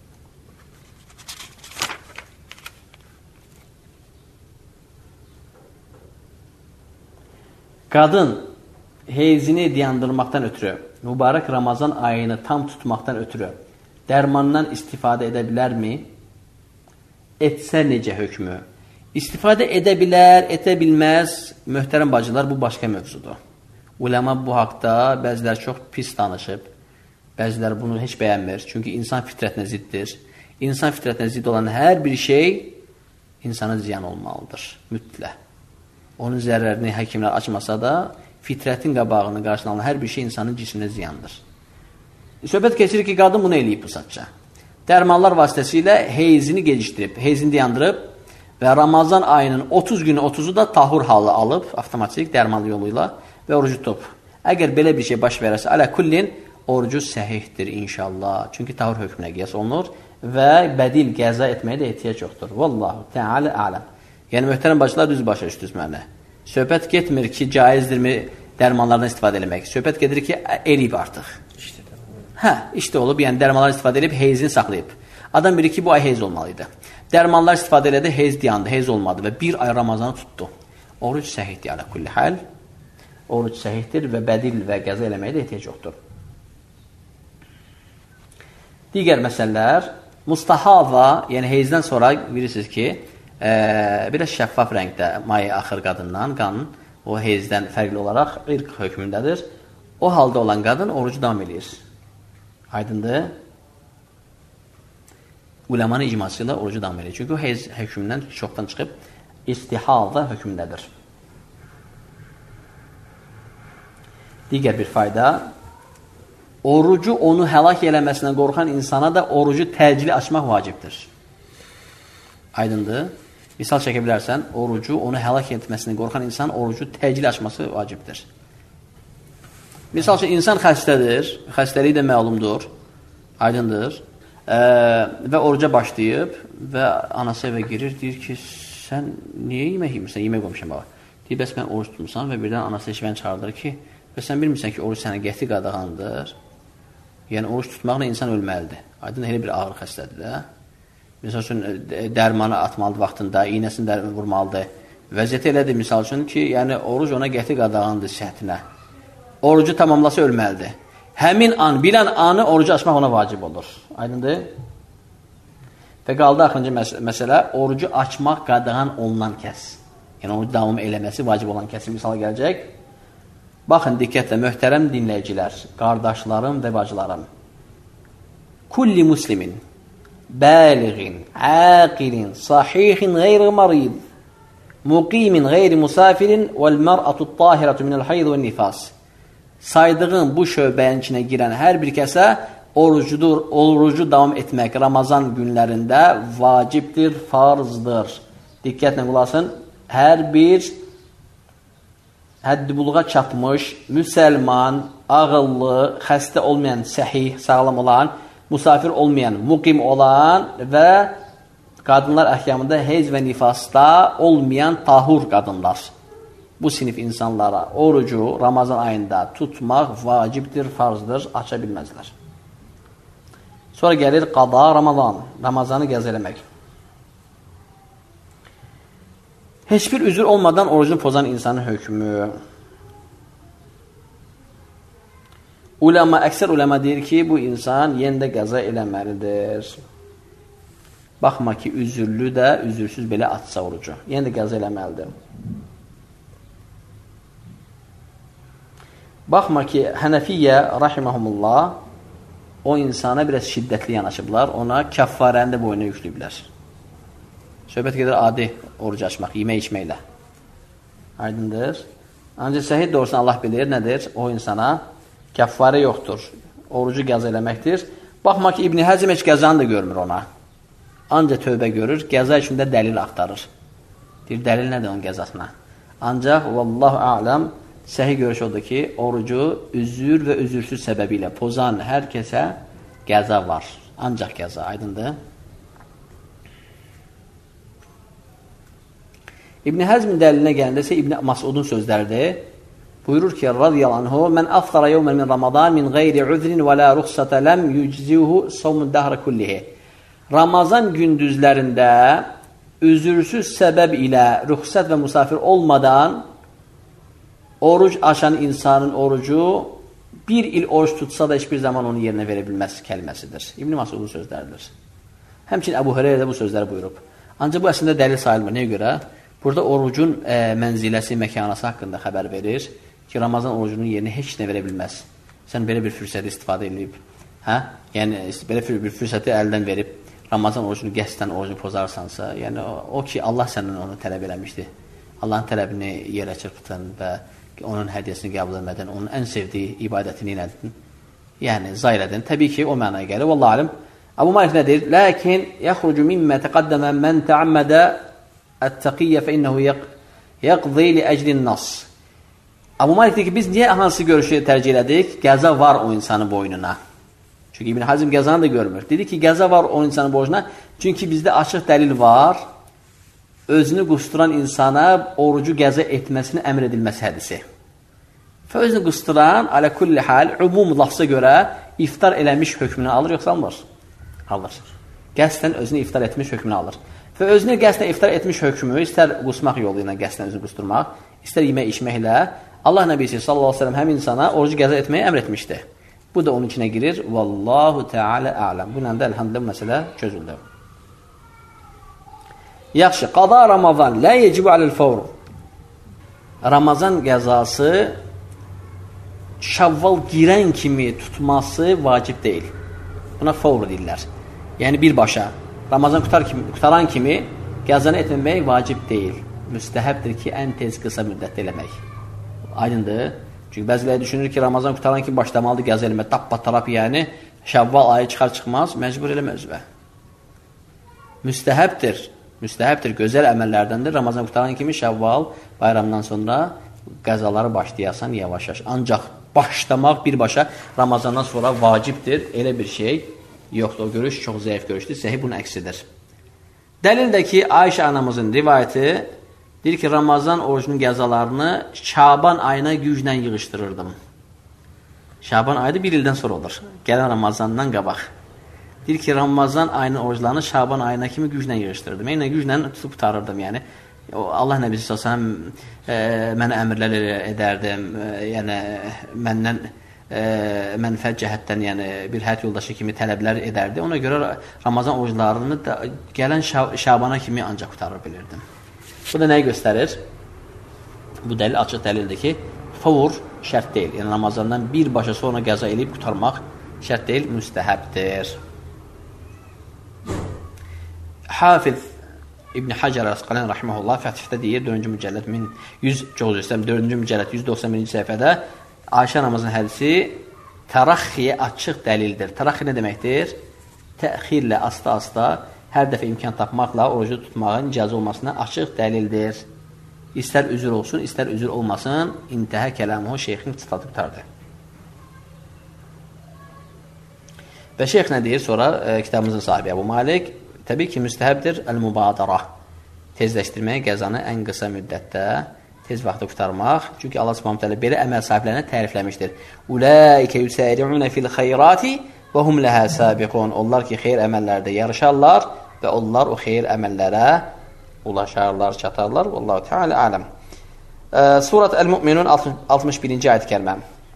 Qadın heyzini dayandırmaqdan ötürü, mübarək Ramazan ayını tam tutmaqdan ötürü dərmandan istifadə edə bilərmi? Etsə necə hökmü? İstifadə edə bilər, edə bilməz, möhtərəm bacılar, bu başqa mövzudur. Uləma bu haqda bəzilər çox pis danışıb, bəzilər bunu heç bəyənmir, çünki insan fitrətinə ziddir. İnsan fitrətinə zidd olan hər bir şey insana ziyan olmalıdır, mütləq. Onun zərərini həkimlər açmasa da, fitrətin qabağını qarşısına alan hər bir şey insanın cisminə ziyandır. Söhbət keçirir ki, qadın bunu eləyib bu satça. Dərmanlar vasitəsilə heyzini gecişdirib, heyzini dayandırıb və Ramazan ayının 30 günü 30'u da tahur halı alıb, avtomatik dərmanlı yoluyla və orucu tutub. Əgər belə bir şey baş verərsə, alə kullin, orucu səhihdir inşallah. Çünki tahur hökmünə qiyas olunur və bədil qəza etməyə də ehtiyac yoxdur. Vallahu Teala aləm. Yəni, möhtərəm bacılar düz başa düşdünüz mənə. Söhbət getmir ki, caizdirmi dərmanlardan istifadə eləmək. Söhbət gedir ki, eləyib artıq. İşte olub, yəni dərmanlar istifadə edib, heyzini saxlayıb. Adam bilir ki, bu ay heyz olmalıydı. Dərmanlar istifadə elədi, heyz dayandı, heyz olmadı və bir ay Ramazanı tutdu. Oruc səhihdir, alə kulli hal. Oruc səhihdir və bədil və qəza eləməyə də ehtiyac yoxdur. Digər məsələlər, mustahava, yəni heyzdən sonra bilirsiniz ki, biraz şəffaf rəngdə maya axır qadından, qanın, o heyzdən fərqli olaraq irq hökmündədir. O halda olan qadın orucu davam edir. Aydındır. Uləmanın icması ilə orucu davam edir. Çünki o heyz hökmündən çoxdan çıxıb istihada hökmündədir. Digər bir fayda, orucu onu həlak eləməsindən qorxan insana da orucu təcili açmaq vacibdir. Aydındır. Misal çəkə bilərsən, orucu onu həlak etməsindən qorxan insan orucu təcili açması vacibdir. Misal üçün, insan xəstədir, xəstəliyi də məlumdur, aydındır və oruca başlayıb və anası evə girir, deyir ki, sən niyə yemək yemirsən, yemək qoymuşam bax. Deyir, bəs mən oruç tutmuşam və birdən anası eşvən çağırdır ki, və sən bilmirsən ki, oruç sənə qəti qadağandır. Yəni, oruç tutmaqla insan ölməlidir. Aydın, elə bir ağır xəstədir də. Misal üçün, dərmanı atmalıdır vaxtında, iynəsini vurmalıdır. Vəziyyət elədir, misal üçün ki, yəni, oruc ona qəti qadağandır səhətinə. Orucu tamamlasa ölməlidir. Həmin an, bilən anı orucu açmaq ona vacib olur. Aydındır? Və qaldı axırıncı məsələ, orucu açmaq qadağan olunan kəs. Yəni, onu davam eləməsi vacib olan kəsin misal gələcək. Baxın, diqqətlə, möhtərəm dinləyicilər, qardaşlarım və bacılarım. Kulli muslimin, bəliğin, aqilin, sahihin, qeyri marid, muqimin, qeyri musafirin vəl-mər'atu tahiratu minəl hayd və nifas. Saydığım bu şöbəyin içinə girən hər bir kəsə orucu davam etmək Ramazan günlərində vacibdir, farzdır. Diqqətlə qulasın, hər bir həddi buluğa çatmış, müsəlman, ağıllı, xəstə olmayan, səhih, sağlam olan, musafir olmayan, muqim olan və qadınlar əhkamında heyz və nifasda olmayan tahur qadınlar. Bu sinif insanlara orucu Ramazan ayında tutmaq vacibdir, farzdır, aça bilməzlər. Sonra gəlir qada Ramazan, Ramazanı qəza eləmək. Heç bir üzür olmadan orucunu pozan insanın hökmü. Əksər ulema deyir ki, bu insan yenə də qəza eləməlidir. Baxma ki, üzürlü də, üzürsüz belə atsa orucu. Yenə də qəza eləməlidir. Baxma ki, Hənəfiyyə, rahiməhumullah, o insana biraz şiddətli yanaşıblar, ona kəffarəni də boyuna yüklüblər. Söhbət gedir adi orucu açmaq, yemək içməklə. Aydındır. Ancaq səhid doğrusunu Allah bilir, nədir? O insana kəffarə yoxdur. Orucu qəza eləməkdir. Baxma ki, İbn Həzm heç qəzanı da görmür ona. Ancaq tövbə görür, qəza üçün də dəlil axtarır. Deyir, dəlil nədir onun qəzasına? Ancaq, vallahu a'lam, səhih görüş odur ki, orucu üzür və üzürsüz səbəbi ilə pozan hər kəsə qəza var. Ancaq qəza, aydındır. İbn Həzmin dəlilinə gələndə isə İbn Masudun sözləridir. Buyurur ki, radiyallahu anhu, mən aftara yevmən min Ramazan min qeyri üzrin və la ruxsatə ləm yüczihu savmun dəhrə kullihi. Ramazan gündüzlərində üzürsüz səbəb ilə ruxsat və musafir olmadan oruc açan insanın orucu bir il oruç tutsa da heç bir zaman onu yerinə verə bilməz kəlməsidir. İbn Masudun sözləridir. Həmçin Əbu Hüreyrə də bu sözləri buyurub. Ancaq bu əslində dəlil sayılmır. Nəyə görə? Burada orucun mənziləsi, məkanası haqqında xəbər verir ki, Ramazan orucunun yerini heç nə verə bilməz. Sən belə bir fürsəti istifadə edib, yəni belə bir fürsəti əldən verib, Ramazan orucunu qəsdən orucunu pozarsansa, yəni o ki, Allah səndən onu tələb eləmişdi. Allahın tələbini yerə çırpıtın və onun hədiyyəsini qəbul etmədən, onun ən sevdiyi ibadətini elədin, yəni zaylədin. Təbii ki, o mənaya gəlir. Vallahi alim, Əbu Malik nə deyir? Lakin yaxrucu mimmə təqaddəmə mən təammədə ət-təqiyyə fə innəhu yəqzi li əcrin nas. Əbu Malik deyir ki, biz niyə hansı görüşü tərcih elədik? Qəza var o insanın boynuna. Çünki İbn Hazm qəzanı da görmür. Dedi ki, qəza var o insanın boynuna. Çünki bizdə açıq dəlil var. Özünü qusturan insana orucu qəza etməsini əmr edilməsi hədisi. Və özünü qusturan, alə kulli hal, umum lafza görə iftar eləmiş hökmünü alır, yoxsa almır? Alır. Qəsdən özünü iftar etmiş hökmünü alır. Və özünü qəsdən iftar etmiş hökmü, istər qusmaq yolu ilə qəsdən özünü qusturmaq, istər yemək içməklə, Allah Nəbisi sallallahu aleyhi ve sellem həm insana orucu qəza etməyi əmr etmişdi. Bu da onun içinə girir. Vallahu Teala a'lam. Bu ilə də elhamdülillah məsələ çözüldü. Yaxşı, qada Ramazan la yecibu alel fawr. Ramazan qəzası Şəvval girən kimi tutması vacib deyil. Buna fawr deyirlər. Yəni birbaşa Ramazan qutaran kimi qəzanı etməmək vacib deyil. Müstəhəbdir ki, ən tez qısa müddətdə eləmək. Aydındır. Çünki bəziləri düşünür ki, Ramazan qutaran kimi başlamalıdır qəza eləmək. Tappa-tarap, yəni Şəvval ayı çıxar-çıxmaz məcbur eləmə özvə. Müstəhəbdir. Müstəhəbdir, gözəl əməllərdəndir. Ramazan qutaran kimi Şəvval bayramdan sonra qəzaları başlayasan yavaş-yavaş. Ancaq başlamaq birbaşa Ramazandan sonra vacibdir. Elə bir şey yoxdur. O görüş çox zəif görüşdür. Səhih bunun əksidir. Dəlil də ki, Ayşə anamızın rivayəti deyir ki, Ramazan orucunun qəzalarını Şaban ayına güclə yığışdırırdım. Şaban ayı bir ildən sonra olur. Gələn Ramazandan qabaq. Deyir ki, Ramazan ayının oruclarını Şaban ayına kimi güclə yığışdırırdım. Yəni, güclə tutub tutarırdım. Yəni, Allah Nəbisi salsam mənə əmrlər edərdim. Yəni, məndən mənfəət cəhətdən, yəni bir həyat yoldaşı kimi tələblər edərdi. Ona görə Ramazan oruclarını da gələn Şabana kimi ancaq qutarır bilirdim. Bu da nəyi göstərir? Bu dəlil açıq dəlildir ki, favor şərt deyil. Yəni, Ramazandan birbaşa sonra qəza eləyib qutarmaq şərt deyil, müstəhəbdir. Hafiz İbn Hacer Əsqalani rahimehullah Fəthdə deyir, 4-cü mücəlləd 4-cü mücəlləd 191-ci səhifədə Ayşə namazının hədisi təraxiyə açıq dəlildir. Təraxi nə deməkdir? Təxirlə, asta-asta, hər dəfə imkan tapmaqla orucu tutmağın icazə olmasına açıq dəlildir. İstər üzür olsun, istər üzür olmasın, intəhə kələmuhu şeyxin çıtatı qutardı. Və şeyx nə deyir? Sonra kitabımızın sahibi Əbu Malik, təbii ki, müstəhəbdir əl-mübadara. Tezləşdirməyə qəzanı ən qısa müddətdə, tez vaxtda qutarmaq. Çünki Allah Subhanahu taala belə əməl sahiblərini tərifləmişdir. Ulaikə yusari'un fil xeyrati və hum laha sabiqun. Onlar ki, xeyir əməllərdə yarışarlar və onlar o xeyir əməllərə ulaşarlar, çatarlar. Vallahu Teala aləm. Surat Əl-Mü'minun 61-ci ayət-i kərimə.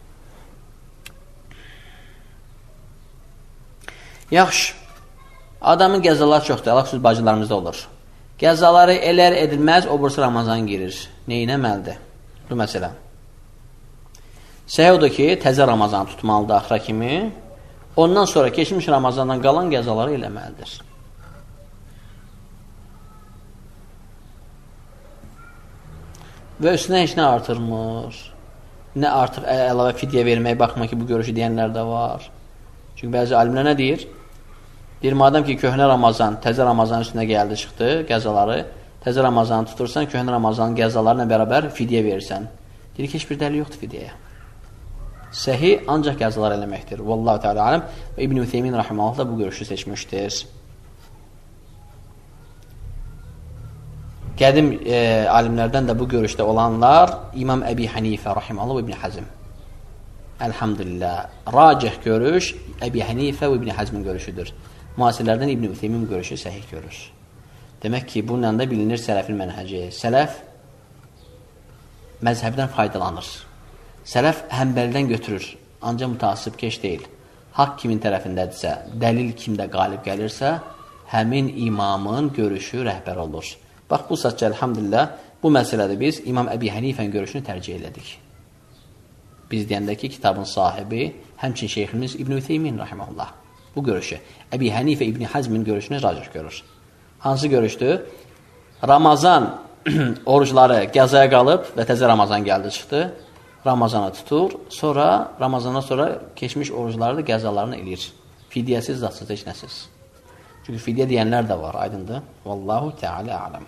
Yaxşı. Adamın qəzaları çoxdur. Allah xüsus bacılarımızda olur. Qəzaları elər edilməz, o bursa Ramazan girir. Neynəməlidir? Bu məsələ. Səhih odur ki, təzə Ramazan tutmalıdır axıra kimi. Ondan sonra keçmiş Ramazandan qalan qəzaları eləməlidir. Və üstünə heç nə artırmır. Nə artıq əlavə fidyə verməyə baxma ki, bu görüşü deyənlər də var. Çünki bəzi alimlər nə deyir? Deyir, madəm ki, köhnə Ramazan, təzə Ramazan üstünə gəldi, çıxdı, qəzaları, təzə Ramazanı tutursan, köhnə Ramazanın qəzalarına bərabər fidyə verirsən. Deyir ki, heç bir dəlil yoxdur fidyəyə. Səhi ancaq qəzalar eləməkdir. Vallahu Teala aləm və İbn Ütheymin rahimehullah da bu görüşü seçmişdir. Qədim alimlərdən də bu görüşdə olanlar İmam Əbi Hanifə rahimehullah və İbn Hazm. Elhamdülillah. Racih görüş Əbi Hanifə və İbn Hazmin görüşüdür. Müasirlərdən İbn Ütheymin görüşü səhih görüş. Demək ki, bununla da bilinir sələfin mənhəci. Sələf məzhəbdən faydalanır. Sələf həmbəlidən götürür, ancaq mütasib keş deyil. Haqq kimin tərəfindədirsə, dəlil kimdə qalib gəlirsə, həmin imamın görüşü rəhbər olur. Bax, bu saatca, elhamdülillah, bu məsələdə biz İmam Əbi Hanifənin görüşünü tərcih elədik. Biz deyəndə ki, kitabın sahibi, həmçin şeyximiz İbn Ütheymin rahimehullah. Bu görüşü, Əbi Hanifə İbn Hazmin görüşünü racih görür. Hansı görüşdür? Ramazan orucları qəzaya qalıb və təzə Ramazan gəldi, çıxdı. Ramazanı tutur, sonra Ramazandan sonra keçmiş orucları da qəzalarını eləyir. Fidyəsiz, zatsız, heç nəsiz. Çünki fidyə deyənlər də var, aydındır. Vallahu Teala aləm.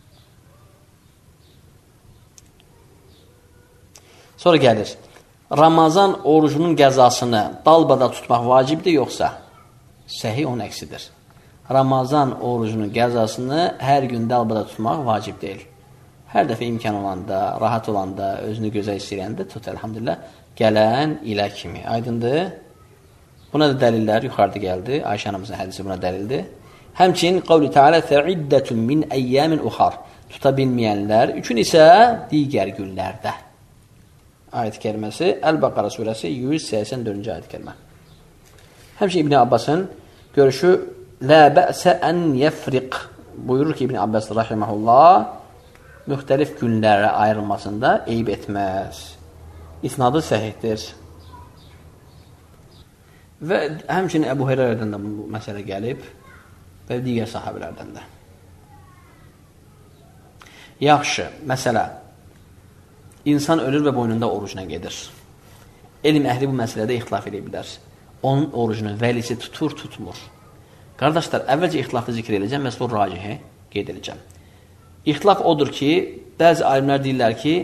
Sonra gəlir. Ramazan orucunun qəzasını dalbada tutmaq vacibdir, yoxsa? Səhi onun əksidir. Ramazan orucunun qəzasını hər gün dalbada tutmaq vacib deyil. Hər dəfə imkan olanda, rahat olanda, özünü gözəl istəyəndə tut, elhamdülillah, gələn ilə kimi. Aydındır. Buna da dəlillər yuxarıda gəldi. Ayşə anamızın hədisi buna dəlildir. Həmçinin qavli Teala fə'iddətun min əyyəmin uxar. Tuta bilməyənlər üçün isə digər günlərdə. Ayət-i kəriməsi Əl-Bəqara surəsi 184-cü ayət-i kərimə. Həmçinin İbn Abbasın görüşü Lə bə'sə ən yəfriq buyurur ki, İbn Abbas rahiməhullah müxtəlif günlərə ayrılmasında eyib etməz. İsnadı səhihdir. Və həmçinin Əbu Hüreyrədən də bu məsələ gəlib və digər sahabələrdən də. Yaxşı, məsələ. İnsan ölür və boynunda orucuna gedir. Elm əhli bu məsələdə ixtilaf edə bilər. Onun orucunun vəlisi tutur, tutmur. Qardaşlar, əvvəlcə ixtilafı zikr edəcəm və sonra racihi qeyd edəcəm. İxtilaf odur ki, bəzi alimlər deyirlər ki,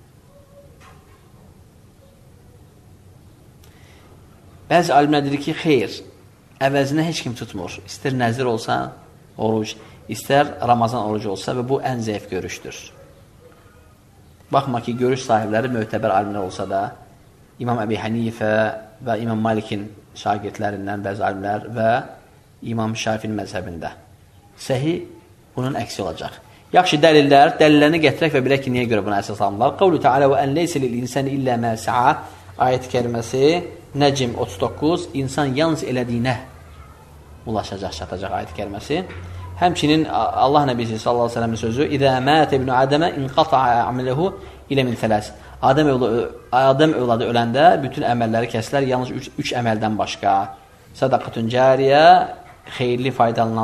xeyr, əvəzinə heç kim tutmur. İstər nəzir olsa oruc, istər Ramazan orucu olsa və bu ən zəif görüşdür. Baxma ki, görüş sahibləri möhtəbər alimlər olsa da, İmam Əbi Hanifə və İmam Malikin şagirdlərindən bəzi alimlər və İmam Şafii məzhəbində. Səhi bunun əksi olacaq. Yaxşı dəlillərini gətirək və bilək ki, niyə görə buna əsas alınırlar? Qavlu Teala və ən leysə lil insani illə mə sə'a ayət-i kəriməsi Nəcm 39, insan yalnız elədiyinə ulaşacaq, çatacaq ayət-i kəriməsi. Həmçinin Allah Nəbisi sallallahu əleyhi və səlləmin sözü: "İzə mət ibn Adəmə inqata'a amaluhu ilə min thalath." Adəm övladı öləndə bütün əməlləri kəsilər, yalnız 3 əməldən başqa. Sadaqatun cariyə, xeyirli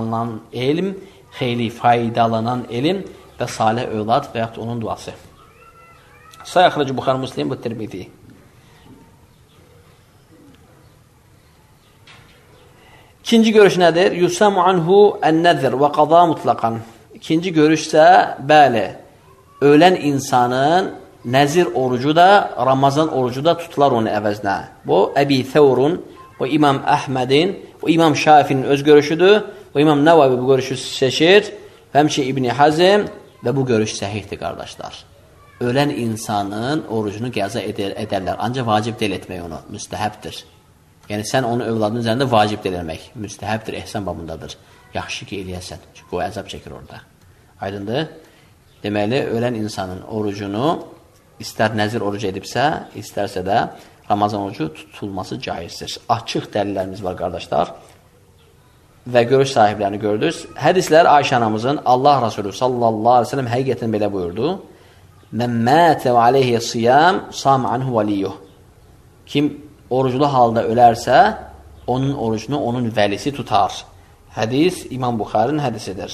faydalanan elm və salih övlad və yaxud onun duası. Sayəxrəcü Buxari Müslim və Tirmizi. İkinci görüş nədir? Yusamu anhu ən-nəzr və qada mutlaqan. İkinci görüş isə, bəli, ölən insanın nəzir orucu da, Ramazan orucu da tutular onun əvəzinə. Bu, Əbi Thəvrun və İmam Əhmədin və İmam Şafinin öz görüşüdür və İmam Nəvavi bu görüşü seçir və həmçə İbn-i Hazm və bu görüş səhihdir, qardaşlar. Ölən insanın orucunu qəza edərlər, ancaq vacib deyil etmək onu, müstəhəbdir. Yəni, sən onu övladın üzərində vacib deyil etmək, müstəhəbdir, ehsan babındadır. Yaxşı ki, eləyəsən, çünki o əzab çəkir orada. Aydındır? Deməli, ölən insanın orucunu istər nəzir orucu edibsə, istərsə də Ramazan orucu tutulması caizdir. Açıq dəlillərimiz var, qardaşlar. Və görüş sahiblərini gördünüz. Hədislər Ayşə anamızın Allah Rasulü sallallahu aleyhi ve sellem həqiqətən belə buyurdu. Mən mətə və aleyhiyə siyam sam anhu valiyyuh. Kim oruclu halda ölərsə, onun orucunu onun vəlisi tutar. Hədis İmam Buxarinin hədisidir.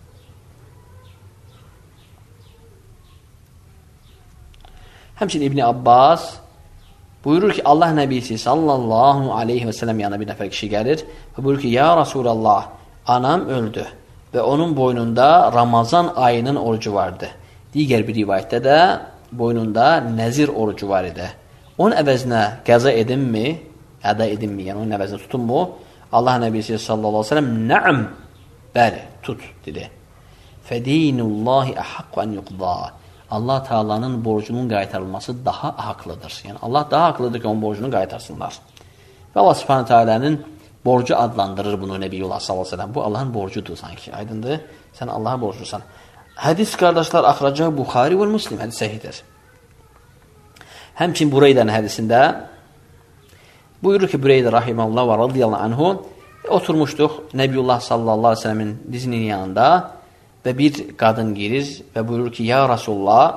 Həmçinin İbn Abbas buyurur ki, Allah Nəbisi sallallahu aleyhi və səlləm yanına bir nəfər kişi gəlir və buyurur ki, ya Rasulallah, anam öldü və onun boynunda Ramazan ayının orucu vardı. Digər bir rivayətdə də boynunda nəzir orucu var idi. Onun əvəzinə qəza edinmi, əda edinmi, yəni onun əvəzinə tutunmu? Allah Nəbisi sallallahu aleyhi və səlləm, nə'm, bəli, tut, dedi. Fədinullahi əhaqqu ən yuqda. Allah Taala'nın borcunun qaytarılması daha haqlıdır. Yəni, Allah daha haqlıdır ki, onun borcunu qaytarsınlar. Və Allah Subhanahu Taala'nın borcu adlandırır bunu Nəbiyyullah sallallahu aleyhi ve sellem. Bu Allahın borcudur sanki, aydındır. Sən Allah'a borclusan. Hədis, qardaşlar, axracaq Buxari və Müslim, hədis səhidir. Həmçin Bureydən hədisində buyurur ki, Bureydə rahiməllah və radiyallahu anhu oturmuşduq Nəbiyyullah sallallahu aleyhi ve sellemin dizinin yanında və bir qadın girir və buyurur ki, ya Rasulullah,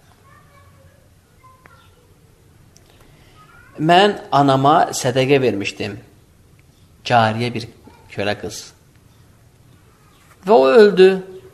mən anama sədəqə vermişdim, cariyə bir kölə qız və o öldü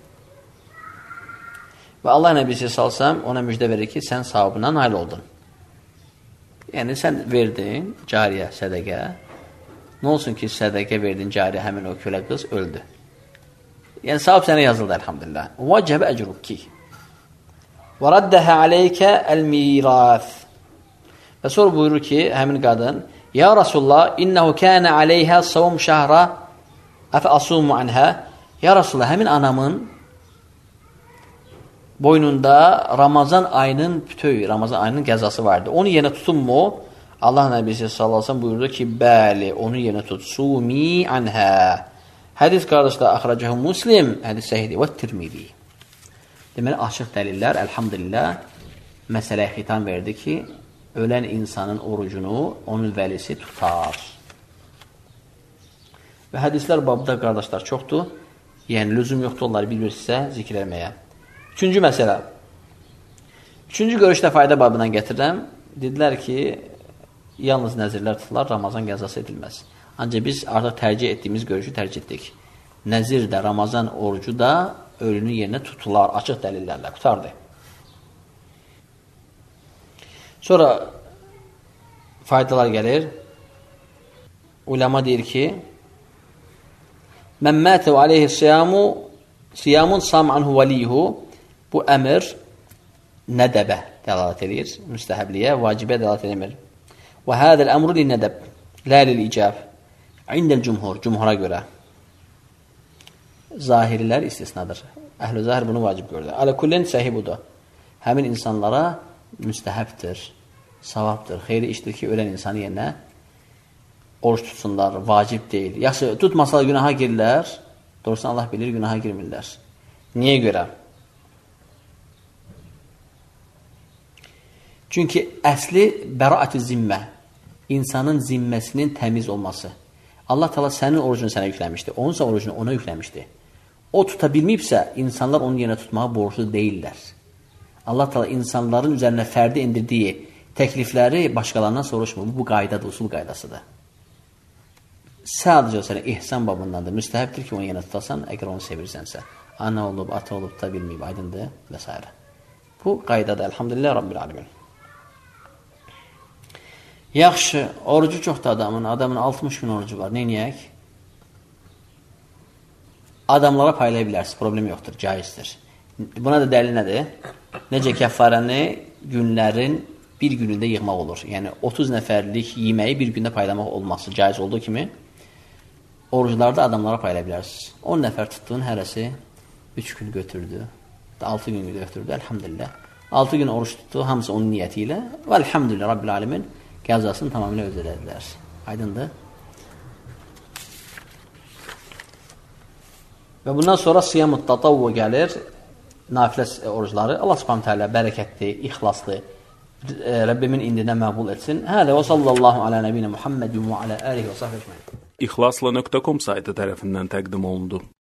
və Allah Nəbisi salsam ona müjdə verir ki, sən savabına nail oldun. Yəni, sən verdin cariyə sədəqə, nə olsun ki, sədəqə verdin cariyə, həmin o kölə qız öldü. Yəni, savab sənə yazıldı, elhamdülillah. Vəcəbə əcrukki. Və raddəhə aleykə əl-mirath. Və sonra buyurur ki, həmin qadın, ya Rasulullah, innəhu kənə aleyhə savum şəhra əfə asumu anhə. Ya Rasulullah, həmin anamın boynunda Ramazan ayının Ramazan ayının qəzası vardı. Onu yenə tutunmu? Allah Nəbisi sallallahu aleyhi ve sellem buyurdu ki, bəli, onu yenə tut. Sumi anhə. Hədis, qardaşlar, axracəhu Müslim, hədis səhidir və Tirmizi. Deməli, açıq dəlillər, əlhamdülillah, məsələyə xitam verdi ki, ölən insanın orucunu onun vəlisi tutar. Və hədislər babda, qardaşlar, çoxdur. Yəni, lüzum yoxdur, onları bir-bir sizə zikr etməyə. Üçüncü məsələ. Üçüncü görüşdə fayda babından gətirirəm. Dedilər ki, yalnız nəzirlər tutular, Ramazan qəzası edilməz. Ancaq biz artıq tərcih etdiyimiz görüşü tərcih etdik. Nəzir də, Ramazan orucu da ölünün yerinə tutular, açıq dəlillərlə. Qutardı. Sonra faydalar gəlir. Ulema deyir ki, mən mətə və aleyhi siyamun sam anhu vəliyhu. Bu əmr nədəbə dəlalət edir, müstəhəbliyə, vacibə dəlalət edilmir. Və hədəl əmru li nədəb, lə lil icab. İndəl cumhur, cumhura görə. Zahirilər istisnadır. Əhl-i zahir bunu vacib gördü. Alə-kullin səhi budur. Həmin insanlara müstəhəbdir, savabdır, xeyri işdir ki, ölən insanı yerinə oruç tutsunlar, vacib deyil. Yaxşı, tutmasalar günaha girilər, doğrusu Allah bilir, günaha girmirlər. Niyə görə? Çünki əsli bəraət-i zimmə, insanın zimməsinin təmiz olması. Allah Teala sənin orucunu sənə yükləmişdi, onun orucunu ona yükləmişdi. o tuta bilməyibsə, insanlar onun yerinə tutmağa borclu deyirlər. Allah Teala insanların üzərinə fərdi indirdiyi təklifləri başqalarından soruşmur. Bu qaydadır, usul qaydasıdır. Sadəcə sənə ihsan babındandır. Müstəhəbdir ki, onu yenə tutasan, əgər onu sevirsənsə. Ana olub, ata olub, tuta bilməyib, aydındır və s. Bu qaydadır. Elhamdülillah Rabbil alemin. Yaxşı, orucu çoxdur adamın 60 gün orucu var. Neyniyək? Adamlara paylaya bilərsiniz, problem yoxdur, caizdir. Buna da dəlil nədir? Necə kəffarəni günlərin bir günündə yığmaq olur. Yəni 30 nəfərlik yeməyi bir gündə paylamaq olması caiz olduğu kimi oruclarda adamlara paylaya bilərsiniz. 10 nəfər tutduğun hərəsi 3 gün götürdü, 6 gün götürdü, elhamdülillah. 6 gün oruç tutdu, hamısı onun niyyəti ilə və elhamdülillah Rabbil alemin qəzasını tamamilə ödədilər. Aydındır? Və bundan sonra siyam-ı tatavvu gəlir, nafilə orucları. Allah subhanahu teala bərəkətli, ixlaslı, Rəbbimin indinə məqbul etsin. Hələ və sallallahu alə nəbiyyə Muhammedin və alə alihi və sahbihi ecmaîn. İxlasla.com saytı tərəfindən təqdim olundu.